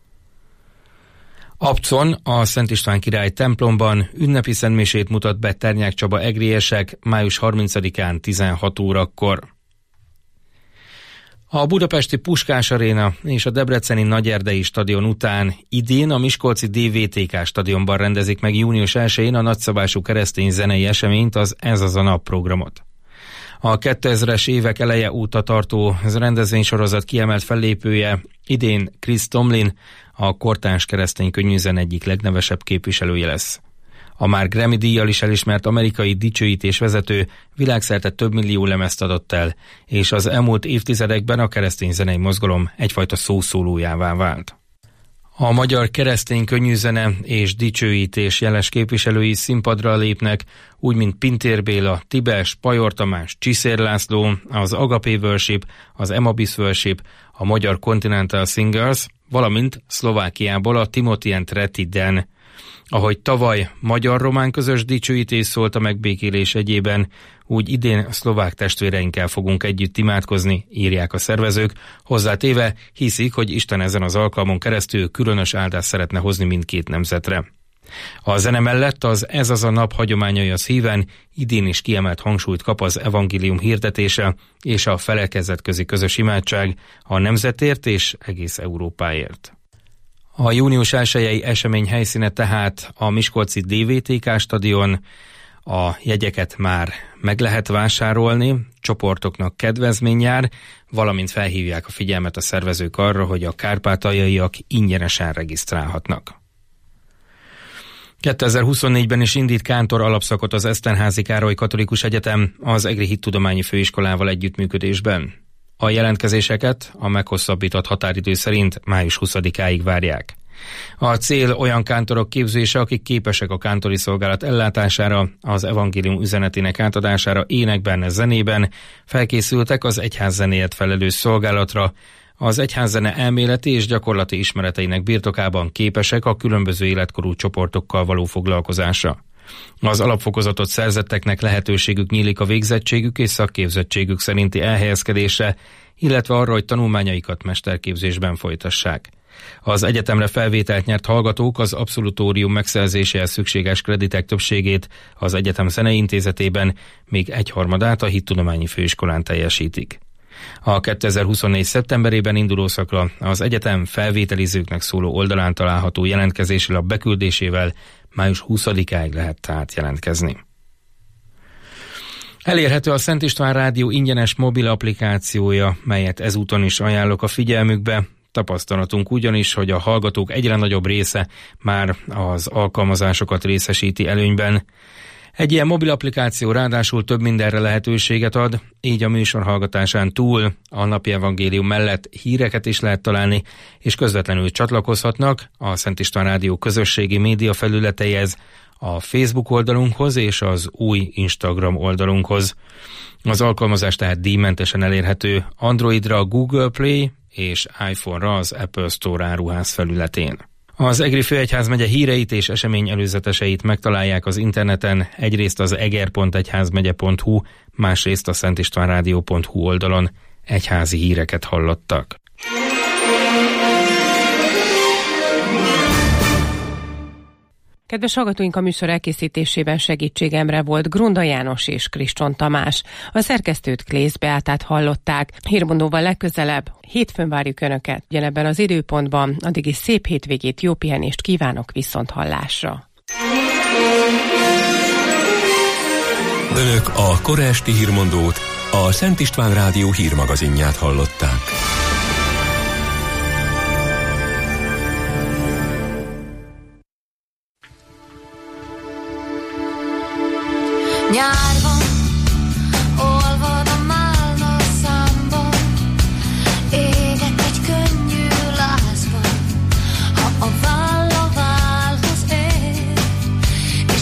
Abcon, a Szent István király templomban ünnepi szentmisét mutat be Ternyák Csaba egriesek május 30-án 16 órakor. A budapesti Puskás Aréna és a debreceni Nagyerdei stadion után idén a miskolci DVTK stadionban rendezik meg június 1-én a nagyszabású keresztény zenei eseményt, az Ez az a nap programot. A 2000-es évek eleje óta tartó rendezvénysorozat kiemelt fellépője idén Chris Tomlin, a kortárs keresztény könnyűzene egyik legnevesebb képviselője lesz. A már Grammy-díjjal is elismert amerikai dicsőítés vezető világszerte több millió lemezt adott el, és az elmúlt évtizedekben a keresztény zenei mozgalom egyfajta szószólójává vált. A magyar keresztény könnyűzene és dicsőítés jeles képviselői színpadra lépnek, úgy mint Pintér Béla, Tibes, Pajor Tamás, Csiszér László, az Agapé Worship, az Emabis Worship, a Magyar Continental Singers, valamint Szlovákiából a Timothy and Treti Den. Ahogy tavaly magyar-román közös dicsőítés szólt a megbékélés egyében, úgy idén szlovák testvéreinkkel fogunk együtt imádkozni, írják a szervezők, hozzátéve hiszik, hogy Isten ezen az alkalmon keresztül különös áldást szeretne hozni mindkét nemzetre. A zene mellett az Ez az a nap hagyományai az híven idén is kiemelt hangsúlyt kap az evangélium hirdetése és a felekezetközi közös imádság a nemzetért és egész Európáért. A június 1-i esemény helyszíne tehát a miskolci DVTK stadion, a jegyeket már meg lehet vásárolni, csoportoknak kedvezmény jár, valamint felhívják a figyelmet a szervezők arra, hogy a kárpátaljaiak ingyenesen regisztrálhatnak. 2024-ben is indít kántor alapszakot az Eszterházy Károly Katolikus Egyetem az Egri Hittudományi Főiskolával együttműködésben. A jelentkezéseket a meghosszabbított határidő szerint május 20-áig várják. A cél olyan kántorok képzése, akik képesek a kántori szolgálat ellátására, az evangélium üzenetének átadására énekben, zenében, felkészültek az egyházzenéért felelős szolgálatra, az egyházzene elméleti és gyakorlati ismereteinek birtokában képesek a különböző életkorú csoportokkal való foglalkozásra. Az alapfokozatot szerzetteknek lehetőségük nyílik a végzettségük és szakképzettségük szerinti elhelyezkedésre, illetve arra, hogy tanulmányaikat mesterképzésben folytassák. Az egyetemre felvételt nyert hallgatók az abszolutórium megszerzéséhez szükséges kreditek többségét az egyetem zenei intézetében, még 1/3 a Hittudományi Főiskolán teljesítik. A 2024. szeptemberében induló szakra az egyetem felvételizőknek szóló oldalán található jelentkezési lap beküldésével május 20-áig lehet tehát jelentkezni. Elérhető a Szent István Rádió ingyenes mobil applikációja, melyet ezúton is ajánlok a figyelmükbe. Tapasztalatunk ugyanis, hogy a hallgatók egyre nagyobb része már az alkalmazásokat részesíti előnyben. Egy ilyen mobil applikáció ráadásul több mindenre lehetőséget ad, így a műsor hallgatásán túl a napi evangélium mellett híreket is lehet találni, és közvetlenül csatlakozhatnak a Szent István Rádió közösségi média felületeihez, a Facebook oldalunkhoz és az új Instagram oldalunkhoz. Az alkalmazás tehát díjmentesen elérhető Androidra a Google Play és iPhone-ra az Apple Store áruház felületén. Az Egri Főegyházmegye híreit és esemény előzeteseit megtalálják az interneten, egyrészt az eger.egyházmegye.hu, másrészt a szentistvánradio.hu oldalon. Egyházi híreket hallottak.
Kedves hallgatóink, a műsor elkészítésében segítségemre volt Grunda János és Kriston Tamás. A szerkesztőt Klész Beátát hallották. Hírmondóval legközelebb hétfőn várjuk Önöket. Ugyanebben az időpontban, addig is szép hétvégét, jó pihenést kívánok, viszonthallásra.
Önök a kora esti hírmondót, a Szent István Rádió hírmagazinját hallották.
Nyár van, olvad a málna számba, éget egy könnyű lázban, ha a váll a vállhoz ér,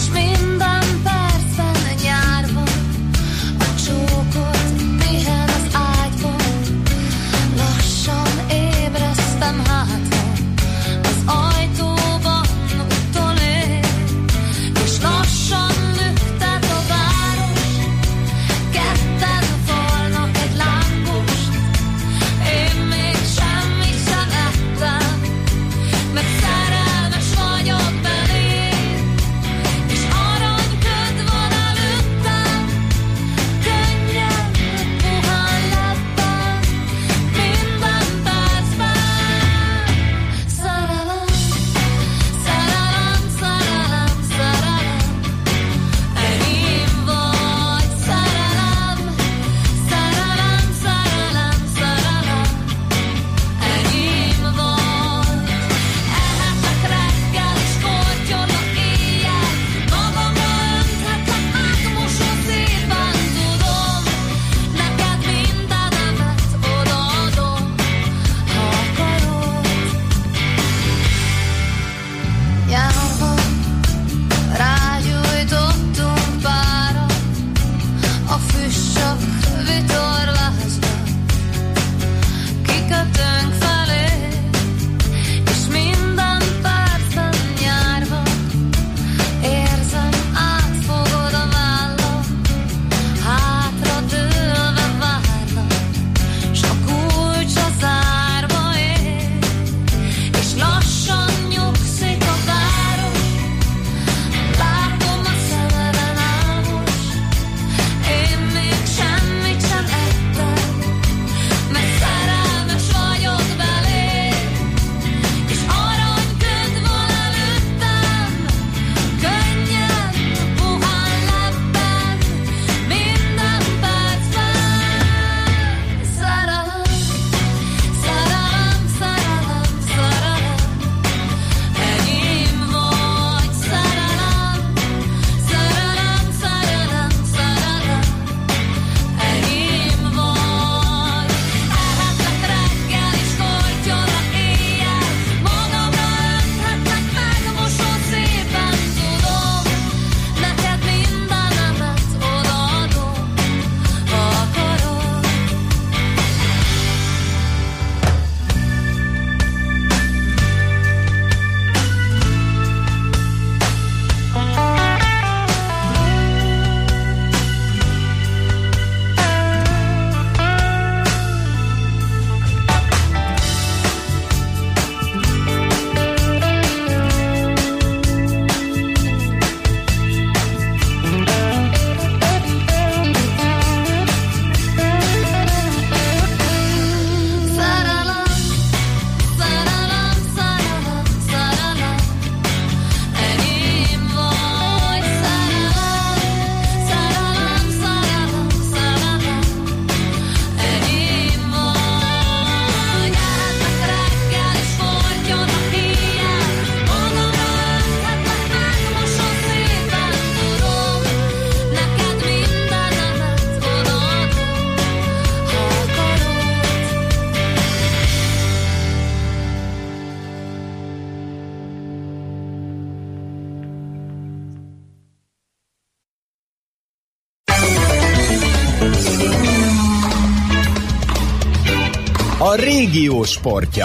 a régió sportja.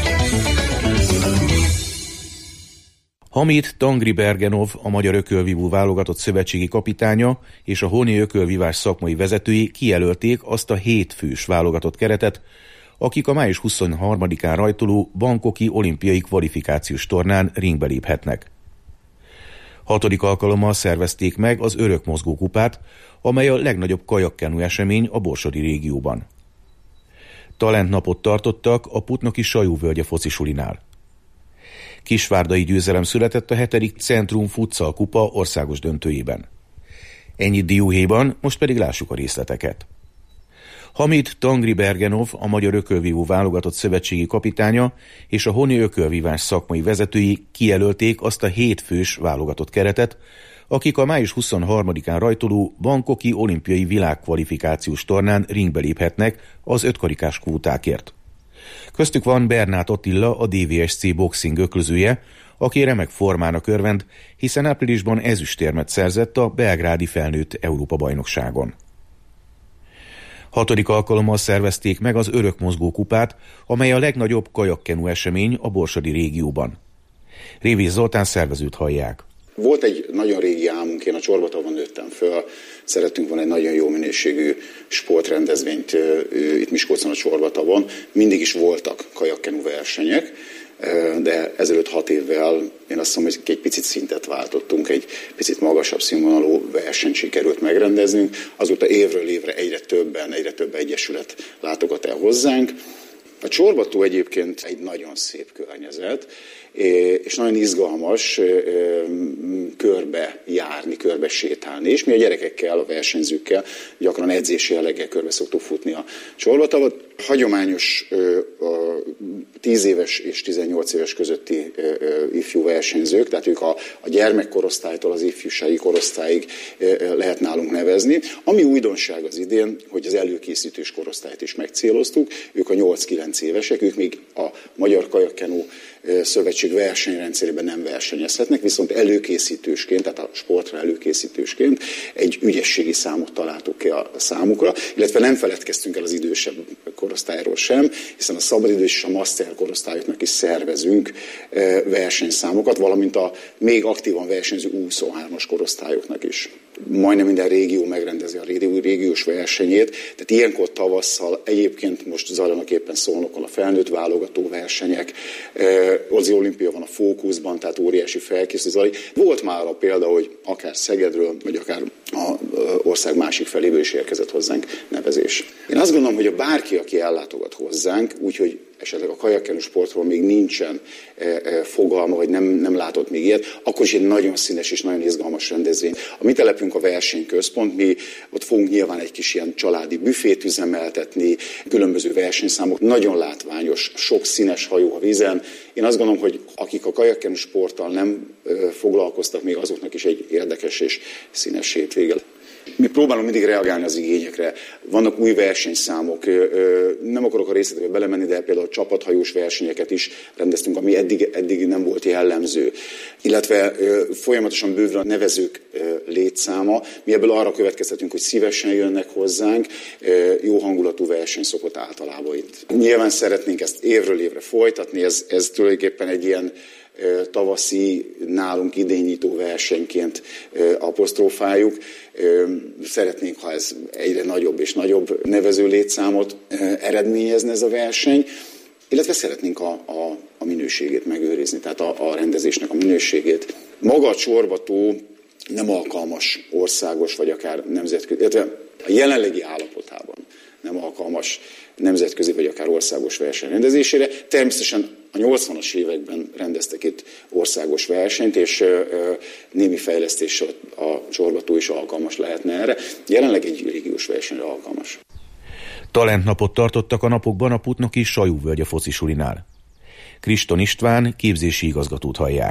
Hamid Tangri-Bergenov, a magyar ökölvívó válogatott szövetségi kapitánya és a Honi ökölvívás szakmai vezetői kijelölték azt a 7 fős válogatott keretet, akik a május 23-án rajtoló bangkoki olimpiai kvalifikációs tornán ringbe léphetnek. 6. alkalommal szervezték meg az Örökmozgó kupát, amely a legnagyobb kajakkenu esemény a borsodi régióban. Talentnapot tartottak a Putnoki Sajó-völgye focisulinál. Kisvárdai győzelem született a 7. Centrum Futsal kupa országos döntőjében. Ennyit dióhéjban, most pedig lássuk a részleteket. Hamid Tangri-Bergenov, a magyar ökölvívó válogatott szövetségi kapitánya és a Honi ökölvívás szakmai vezetői kijelölték azt a 7 fős válogatott keretet, akik a május 23-án rajtoló bangkoki olimpiai világkvalifikációs tornán ringbe léphetnek az 5 karikás kvótákért. Köztük van Bernát Attila, a DVSC boxing öklözője, aki remek formának örvend, hiszen áprilisban ezüstérmet szerzett a belgrádi felnőtt Európa-bajnokságon. 6. alkalommal szervezték meg az Örökmozgó kupát, amely a legnagyobb kajakkenu esemény a borsodi régióban. Révész Zoltán szervezőt hallják.
Volt egy nagyon régi álmunk, én a Csorbatavon nőttem föl, szerettünk volna egy nagyon jó minőségű sportrendezvényt itt Miskolcon a Csorbatavon. Mindig is voltak kajakkenu versenyek, de ezelőtt 6 évvel én azt mondom, hogy egy picit szintet váltottunk, egy picit magasabb színvonalú versenyt sikerült megrendeznünk. Azóta évről évre egyre több egyesület látogat el hozzánk. A Csorbató egyébként egy nagyon szép környezet, és nagyon izgalmas körbe járni, körbe sétálni. És mi a gyerekekkel, a versenyzőkkel gyakran edzési jelleggel körbe szoktuk futni a Csorbatavot. Hagyományos 10 éves és 18 éves közötti ifjú versenyzők, tehát ők a gyermekkorosztálytól az ifjúsági korosztályig lehet nálunk nevezni. Ami újdonság az idén, hogy az előkészítős korosztályt is megcéloztuk, ők a 8-9 évesek, ők még a Magyar Kajakkenu Szövetség versenyrendszerében nem versenyezhetnek, viszont előkészítősként, tehát a sportra előkészítősként egy ügyességi számot találtuk ki a számukra, illetve nem feledkeztünk el az idősebb korosztályról sem, hiszen a szabadidős és a master korosztályoknak is szervezünk versenyszámokat, valamint a még aktívan versenyző 23-as korosztályoknak is. Majdnem minden régió megrendezi a régiós versenyét, tehát ilyenkor tavasszal egyébként most zajlanak éppen Szolnokon a felnőtt válogató versenyek, az olimpia van a fókuszban, tehát óriási felkészülés zajlik. Volt már a példa, hogy akár Szegedről, vagy akár az ország másik feléből is érkezett hozzánk nevezés. Én azt gondolom, hogy bárki, aki ellátogat hozzánk, úgyhogy esetleg a kajakkenu sportról még nincsen fogalma, vagy nem látott még ilyet, akkor is egy nagyon színes és nagyon izgalmas rendezvény. A mi telepünk a versenyközpont, mi ott fogunk nyilván egy kis ilyen családi büfét üzemeltetni, különböző versenyszámok, nagyon látványos, sok színes hajó a vízen. Én azt gondolom, hogy akik a kajakkenu sporttal nem foglalkoztak, még azoknak is egy érdekes és színes hétvége. Mi próbálunk mindig reagálni az igényekre. Vannak új versenyszámok, nem akarok a részletekbe belemenni, de például csapathajós versenyeket is rendeztünk, ami eddig nem volt jellemző. Illetve folyamatosan bővül a nevezők létszáma. Mi ebből arra következtetünk, hogy szívesen jönnek hozzánk, jó hangulatú verseny szokott általában itt. Nyilván szeretnénk ezt évről évre folytatni, ez tulajdonképpen egy ilyen tavaszi, nálunk idényító versenyként apostrofáljuk. Szeretnénk, ha ez egyre nagyobb és nagyobb nevező létszámot eredményezne ez a verseny, illetve szeretnénk a minőségét megőrizni, tehát a rendezésnek a minőségét. Maga a Csorbató nem alkalmas országos, vagy akár nemzetközi, illetve a jelenlegi állapotában nem alkalmas nemzetközi, vagy akár országos verseny rendezésére. Természetesen a 80-as években rendeztek itt országos versenyt, és némi fejlesztéssel a Csorbató is alkalmas lehetne erre. Jelenleg egy régiós versenyre alkalmas.
Talentnapot tartottak a napokban a Putnoki Sajó-völgye focisulinál. Kriston István képzési igazgatót hallják.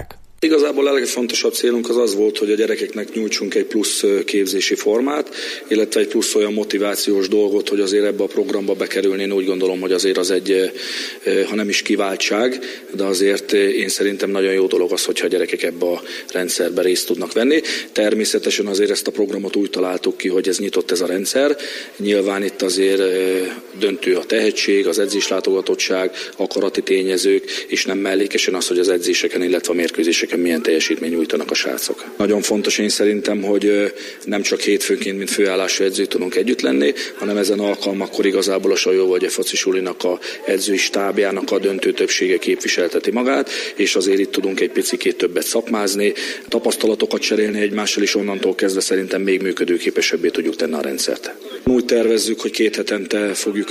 Igazából a legfontosabb célunk az volt, hogy a gyerekeknek nyújtsunk egy plusz képzési formát, illetve egy plusz olyan motivációs dolgot, hogy azért ebbe a programba bekerülni. Én úgy gondolom, hogy azért az egy, ha nem is kiváltság, de azért én szerintem nagyon jó dolog az, hogyha a gyerekek ebbe a rendszerbe részt tudnak venni. Természetesen azért ezt a programot úgy találtuk ki, hogy ez nyitott ez a rendszer. Nyilván itt azért döntő a tehetség, az edzéslátogatottság, akarati tényezők, és nem mellékesen az, hogy az edzéseken, illetve a mérkőzéseken milyen teljesítmény nyújtanak a srácok. Nagyon fontos én szerintem, hogy nem csak hétfőnként, mint főállású edző tudunk együtt lenni, hanem ezen alkalmakkor igazából a Sajó vagy a foci sulinak a edzői stábjának a döntő többsége képviselteti magát, és azért itt tudunk egy picikét többet szakmázni, tapasztalatokat cserélni egymással, és onnantól kezdve szerintem még működőképesebbé tudjuk tenni a rendszert. Úgy tervezzük, hogy 2 hetente fogjuk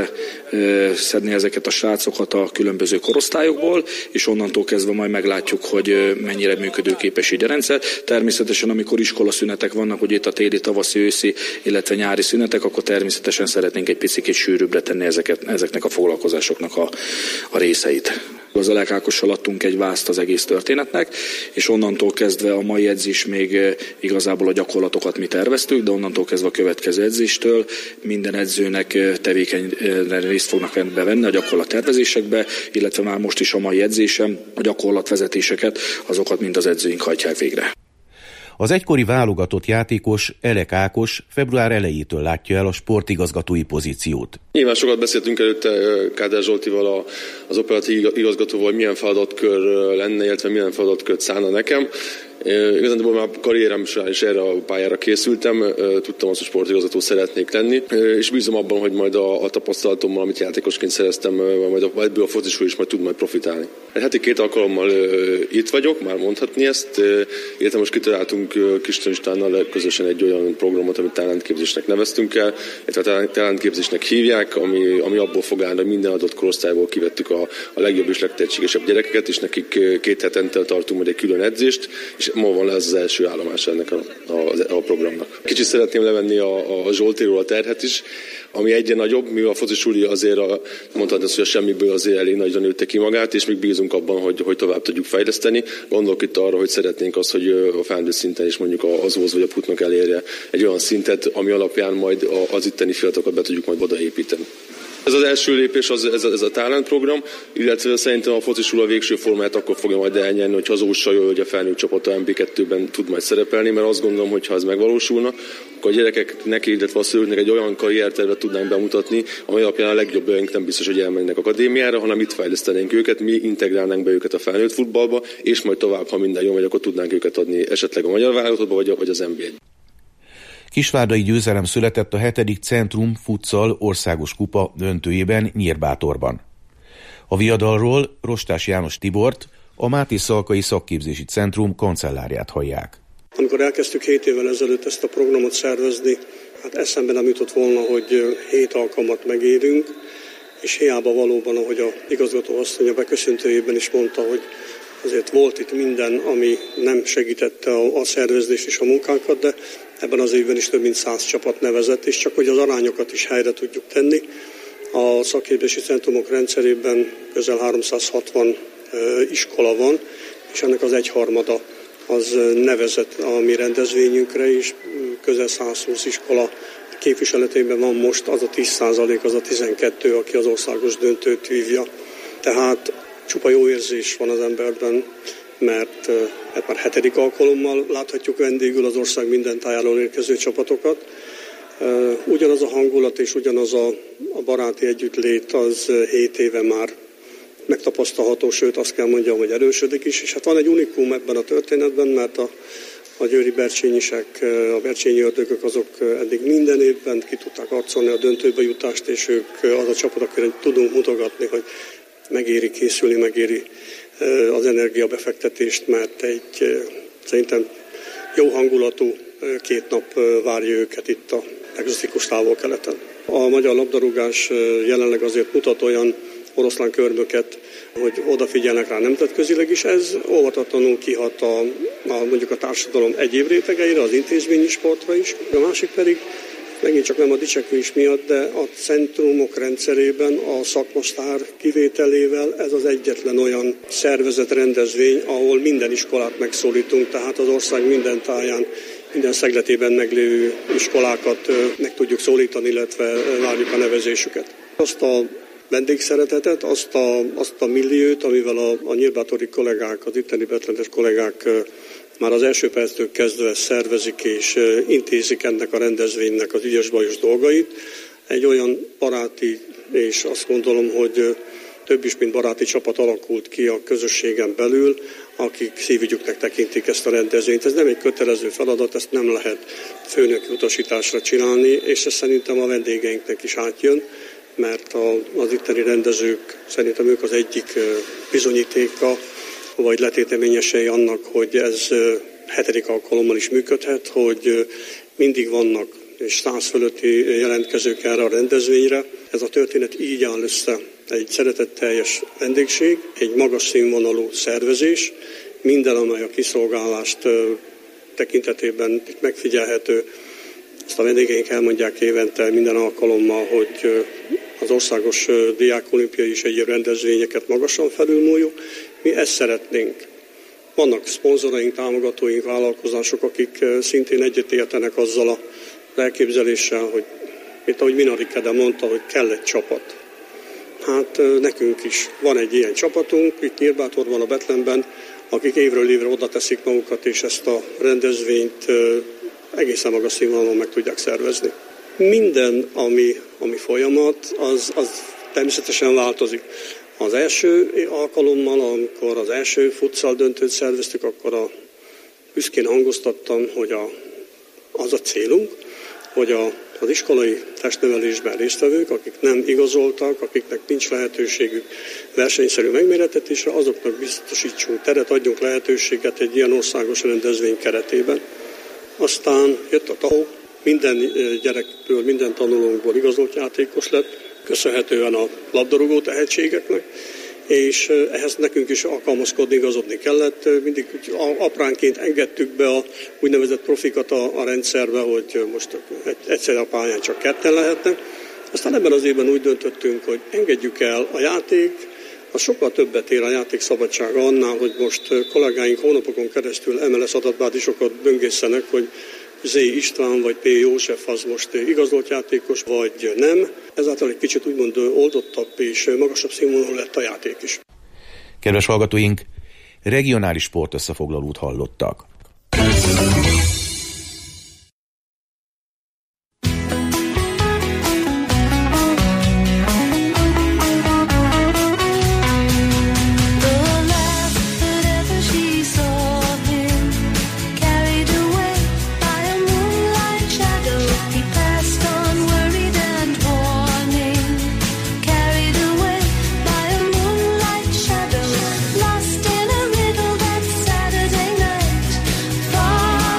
összeszedni ezeket a srácokat a különböző korosztályokból, és onnantól kezdve majd meglátjuk, hogy mennyire működőképes így a rendszer. Természetesen, amikor iskolaszünetek vannak, hogy itt a téli, tavaszi, őszi, illetve nyári szünetek, akkor természetesen szeretnénk egy picit sűrűbbre tenni ezeknek a foglalkozásoknak a részeit. Az Elek Ákossal adtunk egy vázt az egész történetnek, és onnantól kezdve a mai edzés még igazából a gyakorlatokat mi terveztük, de onnantól kezdve a következő edzéstől minden edzőnek tevékenyen részt fognak bevenni a gyakorlattervezésekbe, illetve már most is a mai edzésem a gyakorlatvezetéseket, azokat mind az edzőink hajtják végre.
Az egykori válogatott játékos Elek Ákos február elejétől látja el a sportigazgatói pozíciót.
Nyilván sokat beszéltünk előtte Kádár Zsoltival, az operatív igazgatóval, hogy milyen feladatkör lenne, illetve milyen feladatkört szánna nekem. Igazán már karrierem során is erre a pályára készültem, tudtam azt, hogy sportigazgató szeretnék lenni, és bízom abban, hogy majd a tapasztalatommal, amit játékosként szereztem, majd ebből a focisról is majd tud majd profitálni. Heti 2 alkalommal itt vagyok, már mondhatni ezt, illetve most kitaláltunk Kistán Istvánnal közösen egy olyan programot, amit talentképzésnek neveztünk el, illetve talentképzésnek hívják, ami abból fog állni, hogy minden adott korosztályból kivettük a legjobb és legtehetségesebb gyerekeket, és nekik 2 hetente tartunk majd egy külön edzést, és ma van ez az első állomás ennek a programnak. Kicsit szeretném levenni a Zsoltiról a terhet is, ami egyre nagyobb, mivel a focisuli azért mondhatod, hogy a semmiből azért elég nagyra nőtte ki magát, és még bízunk abban, hogy tovább tudjuk fejleszteni. Gondolok itt arra, hogy szeretnénk azt, hogy a felnőtt szinten is mondjuk az OZ vagy a Putnak elérje egy olyan szintet, ami alapján majd az itteni fiatalokat be tudjuk majd odaépíteni. Ez az első lépés, ez a talent program, illetve szerintem a focisul a végső formáját akkor fogja majd elnyerni, hogy az OZ Sajó, hogy a felnőtt csapat a MB2-ben tud majd szerepelni, mert azt gondolom, hogy ha ez megvalósulna, akkor a gyerekeknek, illetve a szülőknek egy olyan karriertervet tudnánk bemutatni, amely alapján a legjobbjaink nem biztos, hogy elmennek akadémiára, hanem itt fejlesztenénk őket, mi integrálnánk be őket a felnőtt futballba, és majd tovább, ha minden jó megy, akkor tudnánk őket adni esetleg a magyar válogatotba, vagy az NBA-t.
Kisvárdai győzelem született a 7. Centrum Futsal országos kupa döntőjében Nyírbátorban. A viadalról Rostás János Tibort, a Máté Szalkai Szakképzési Centrum kancellárját hallják.
Amikor elkezdtük 7 évvel ezelőtt ezt a programot szervezni, hát eszembe nem jutott volna, hogy 7 alkalmat megérünk, és hiába valóban, ahogy a igazgató asszony a beköszöntőjében is mondta, hogy azért volt itt minden, ami nem segítette a szervezést és a munkánkat, de ebben az évben is több mint 100 csapat nevezett, és csak hogy az arányokat is helyre tudjuk tenni. A szakképzési centrumok rendszerében közel 360 iskola van, és ennek az 1/3 az nevezett a mi rendezvényünkre is, közel 120 iskola képviseletében van most, az a 10%, az a 12, aki az országos döntőt vívja. Tehát csupa jó érzés van az emberben, mert már 7. alkalommal láthatjuk vendégül az ország minden tájáról érkező csapatokat. Ugyanaz a hangulat és ugyanaz a baráti együttlét az 7 éve már megtapasztalható, sőt azt kell mondjam, hogy erősödik is. És hát van egy unikum ebben a történetben, mert a győri bercsényisek, a bercsényi ördögök azok eddig minden évben ki tudták arcolni a döntőbe jutást, és ők az a csapat, akire tudunk mutogatni, hogy megéri készülni, megéri az energiabefektetést, mert egy szerintem jó hangulatú 2 nap várja őket itt a egzotikus távol-keleten. A magyar labdarúgás jelenleg azért mutat olyan oroszlán körmöket, hogy odafigyelnek rá nemzetközileg is, ez óvatatlanul kihat mondjuk a társadalom egyéb rétegeire, az intézményi sportra is. A másik pedig megint csak nem a dicsekvés miatt, de a centrumok rendszerében a szakmasztár kivételével ez az egyetlen olyan szervezett rendezvény, ahol minden iskolát megszólítunk, tehát az ország minden táján, minden szegletében meglévő iskolákat meg tudjuk szólítani, illetve várjuk a nevezésüket. Azt a vendégszeretetet, azt a milliót, amivel a nyírbátori kollégák, az itteni betlenes kollégák már az első perctől kezdve szervezik és intézik ennek a rendezvénynek az ügyes-bajos dolgait. Egy olyan baráti, és azt gondolom, hogy több is, mint baráti csapat alakult ki a közösségen belül, akik szívügyüknek tekintik ezt a rendezvényt. Ez nem egy kötelező feladat, ezt nem lehet főnöki utasításra csinálni, és ez szerintem a vendégeinknek is átjön, mert az itteni rendezők, szerintem ők az egyik bizonyítéka, vagy letéteményesei annak, hogy ez 7. alkalommal is működhet, hogy mindig vannak és 100 fölötti jelentkezők erre a rendezvényre. Ez a történet így áll össze. Egy szeretetteljes vendégség, egy magas színvonalú szervezés, minden, amely a kiszolgálást tekintetében megfigyelhető. Ezt a vendégeink elmondják évente minden alkalommal, hogy az országos diákolimpiai és egyéb rendezvényeket magasan felülmúljuk. Mi ezt szeretnénk. Vannak szponzoraink, támogatóink, vállalkozások, akik szintén egyetértenek azzal a elképzeléssel, hogy, mint ahogy Minari Kede mondta, hogy kell egy csapat. Hát nekünk is van egy ilyen csapatunk, itt Nyírbátorban, a Betlenben, akik évről évre oda teszik magukat, és ezt a rendezvényt egészen magas színvonalon meg tudják szervezni. Minden, ami folyamat, az természetesen változik. Az első alkalommal, amikor az első futsal döntőt szerveztük, akkor büszkén hangoztattam, hogy az a célunk, hogy az iskolai testnevelésben résztvevők, akik nem igazoltak, akiknek nincs lehetőségük versenyszerű megmérettetésre, azoknak biztosítsunk teret, adjunk lehetőséget egy ilyen országos rendezvény keretében. Aztán jött a TAHO, minden gyerekből, minden tanulónkból igazolt játékos lett, köszönhetően a labdarúgó tehetségeknek, és ehhez nekünk is alkalmazkodni, igazodni kellett. Mindig apránként engedtük be a úgynevezett profikat a rendszerbe, hogy most egyszerre a pályán csak ketten lehetnek. Aztán ebben az évben úgy döntöttünk, hogy engedjük el a játék, az sokkal többet ér a játék szabadsága annál, hogy most kollégáink hónapokon keresztül MLS adatbázisokat böngészenek, hogy Z. István vagy P. József az most igazolt játékos, vagy nem. Ezáltal egy kicsit úgymond oldottabb és magasabb színvonalú lett a játék is.
Kedves hallgatóink, regionális sportösszefoglalót hallottak.
Far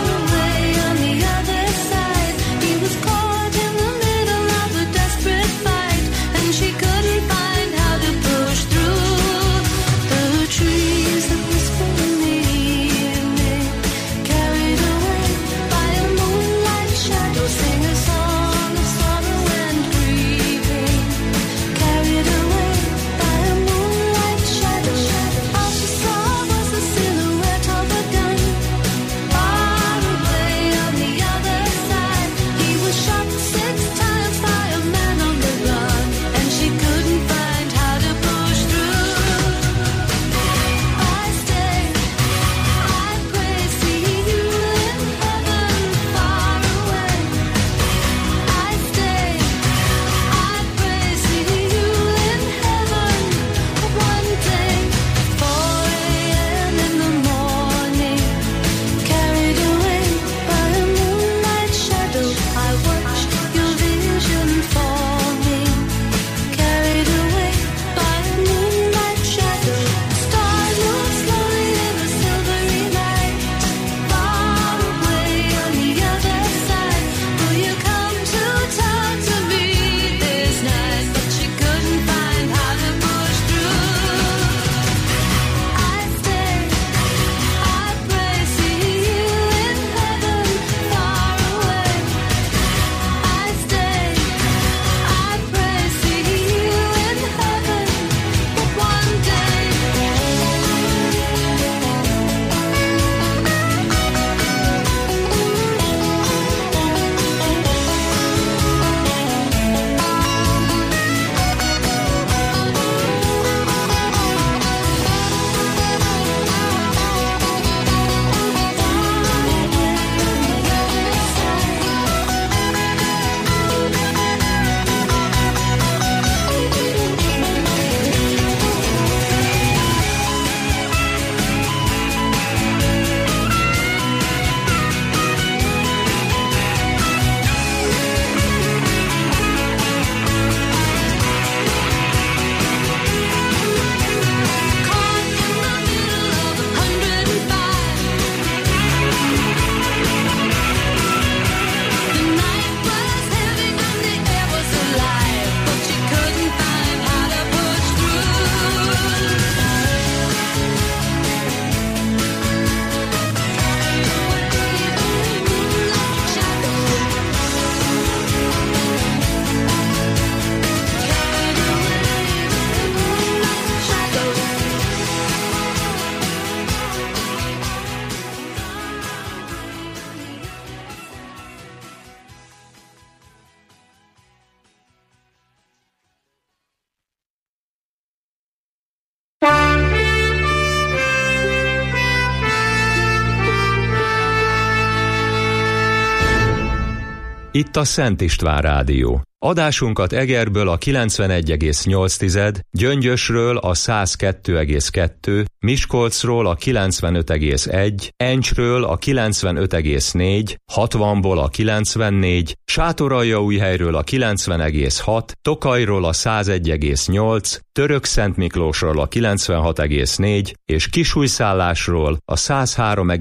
Itt a Szent István Rádió. Adásunkat Egerből a 91,8, Gyöngyösről a 102,2, Miskolcról a 95,1, Encsről a 95,4, 60-ból a 94, Sátoraljaújhelyről a 90,6, Tokajról a 101,8, Törökszentmiklósról a 96,4 és Kisújszállásról a 103,1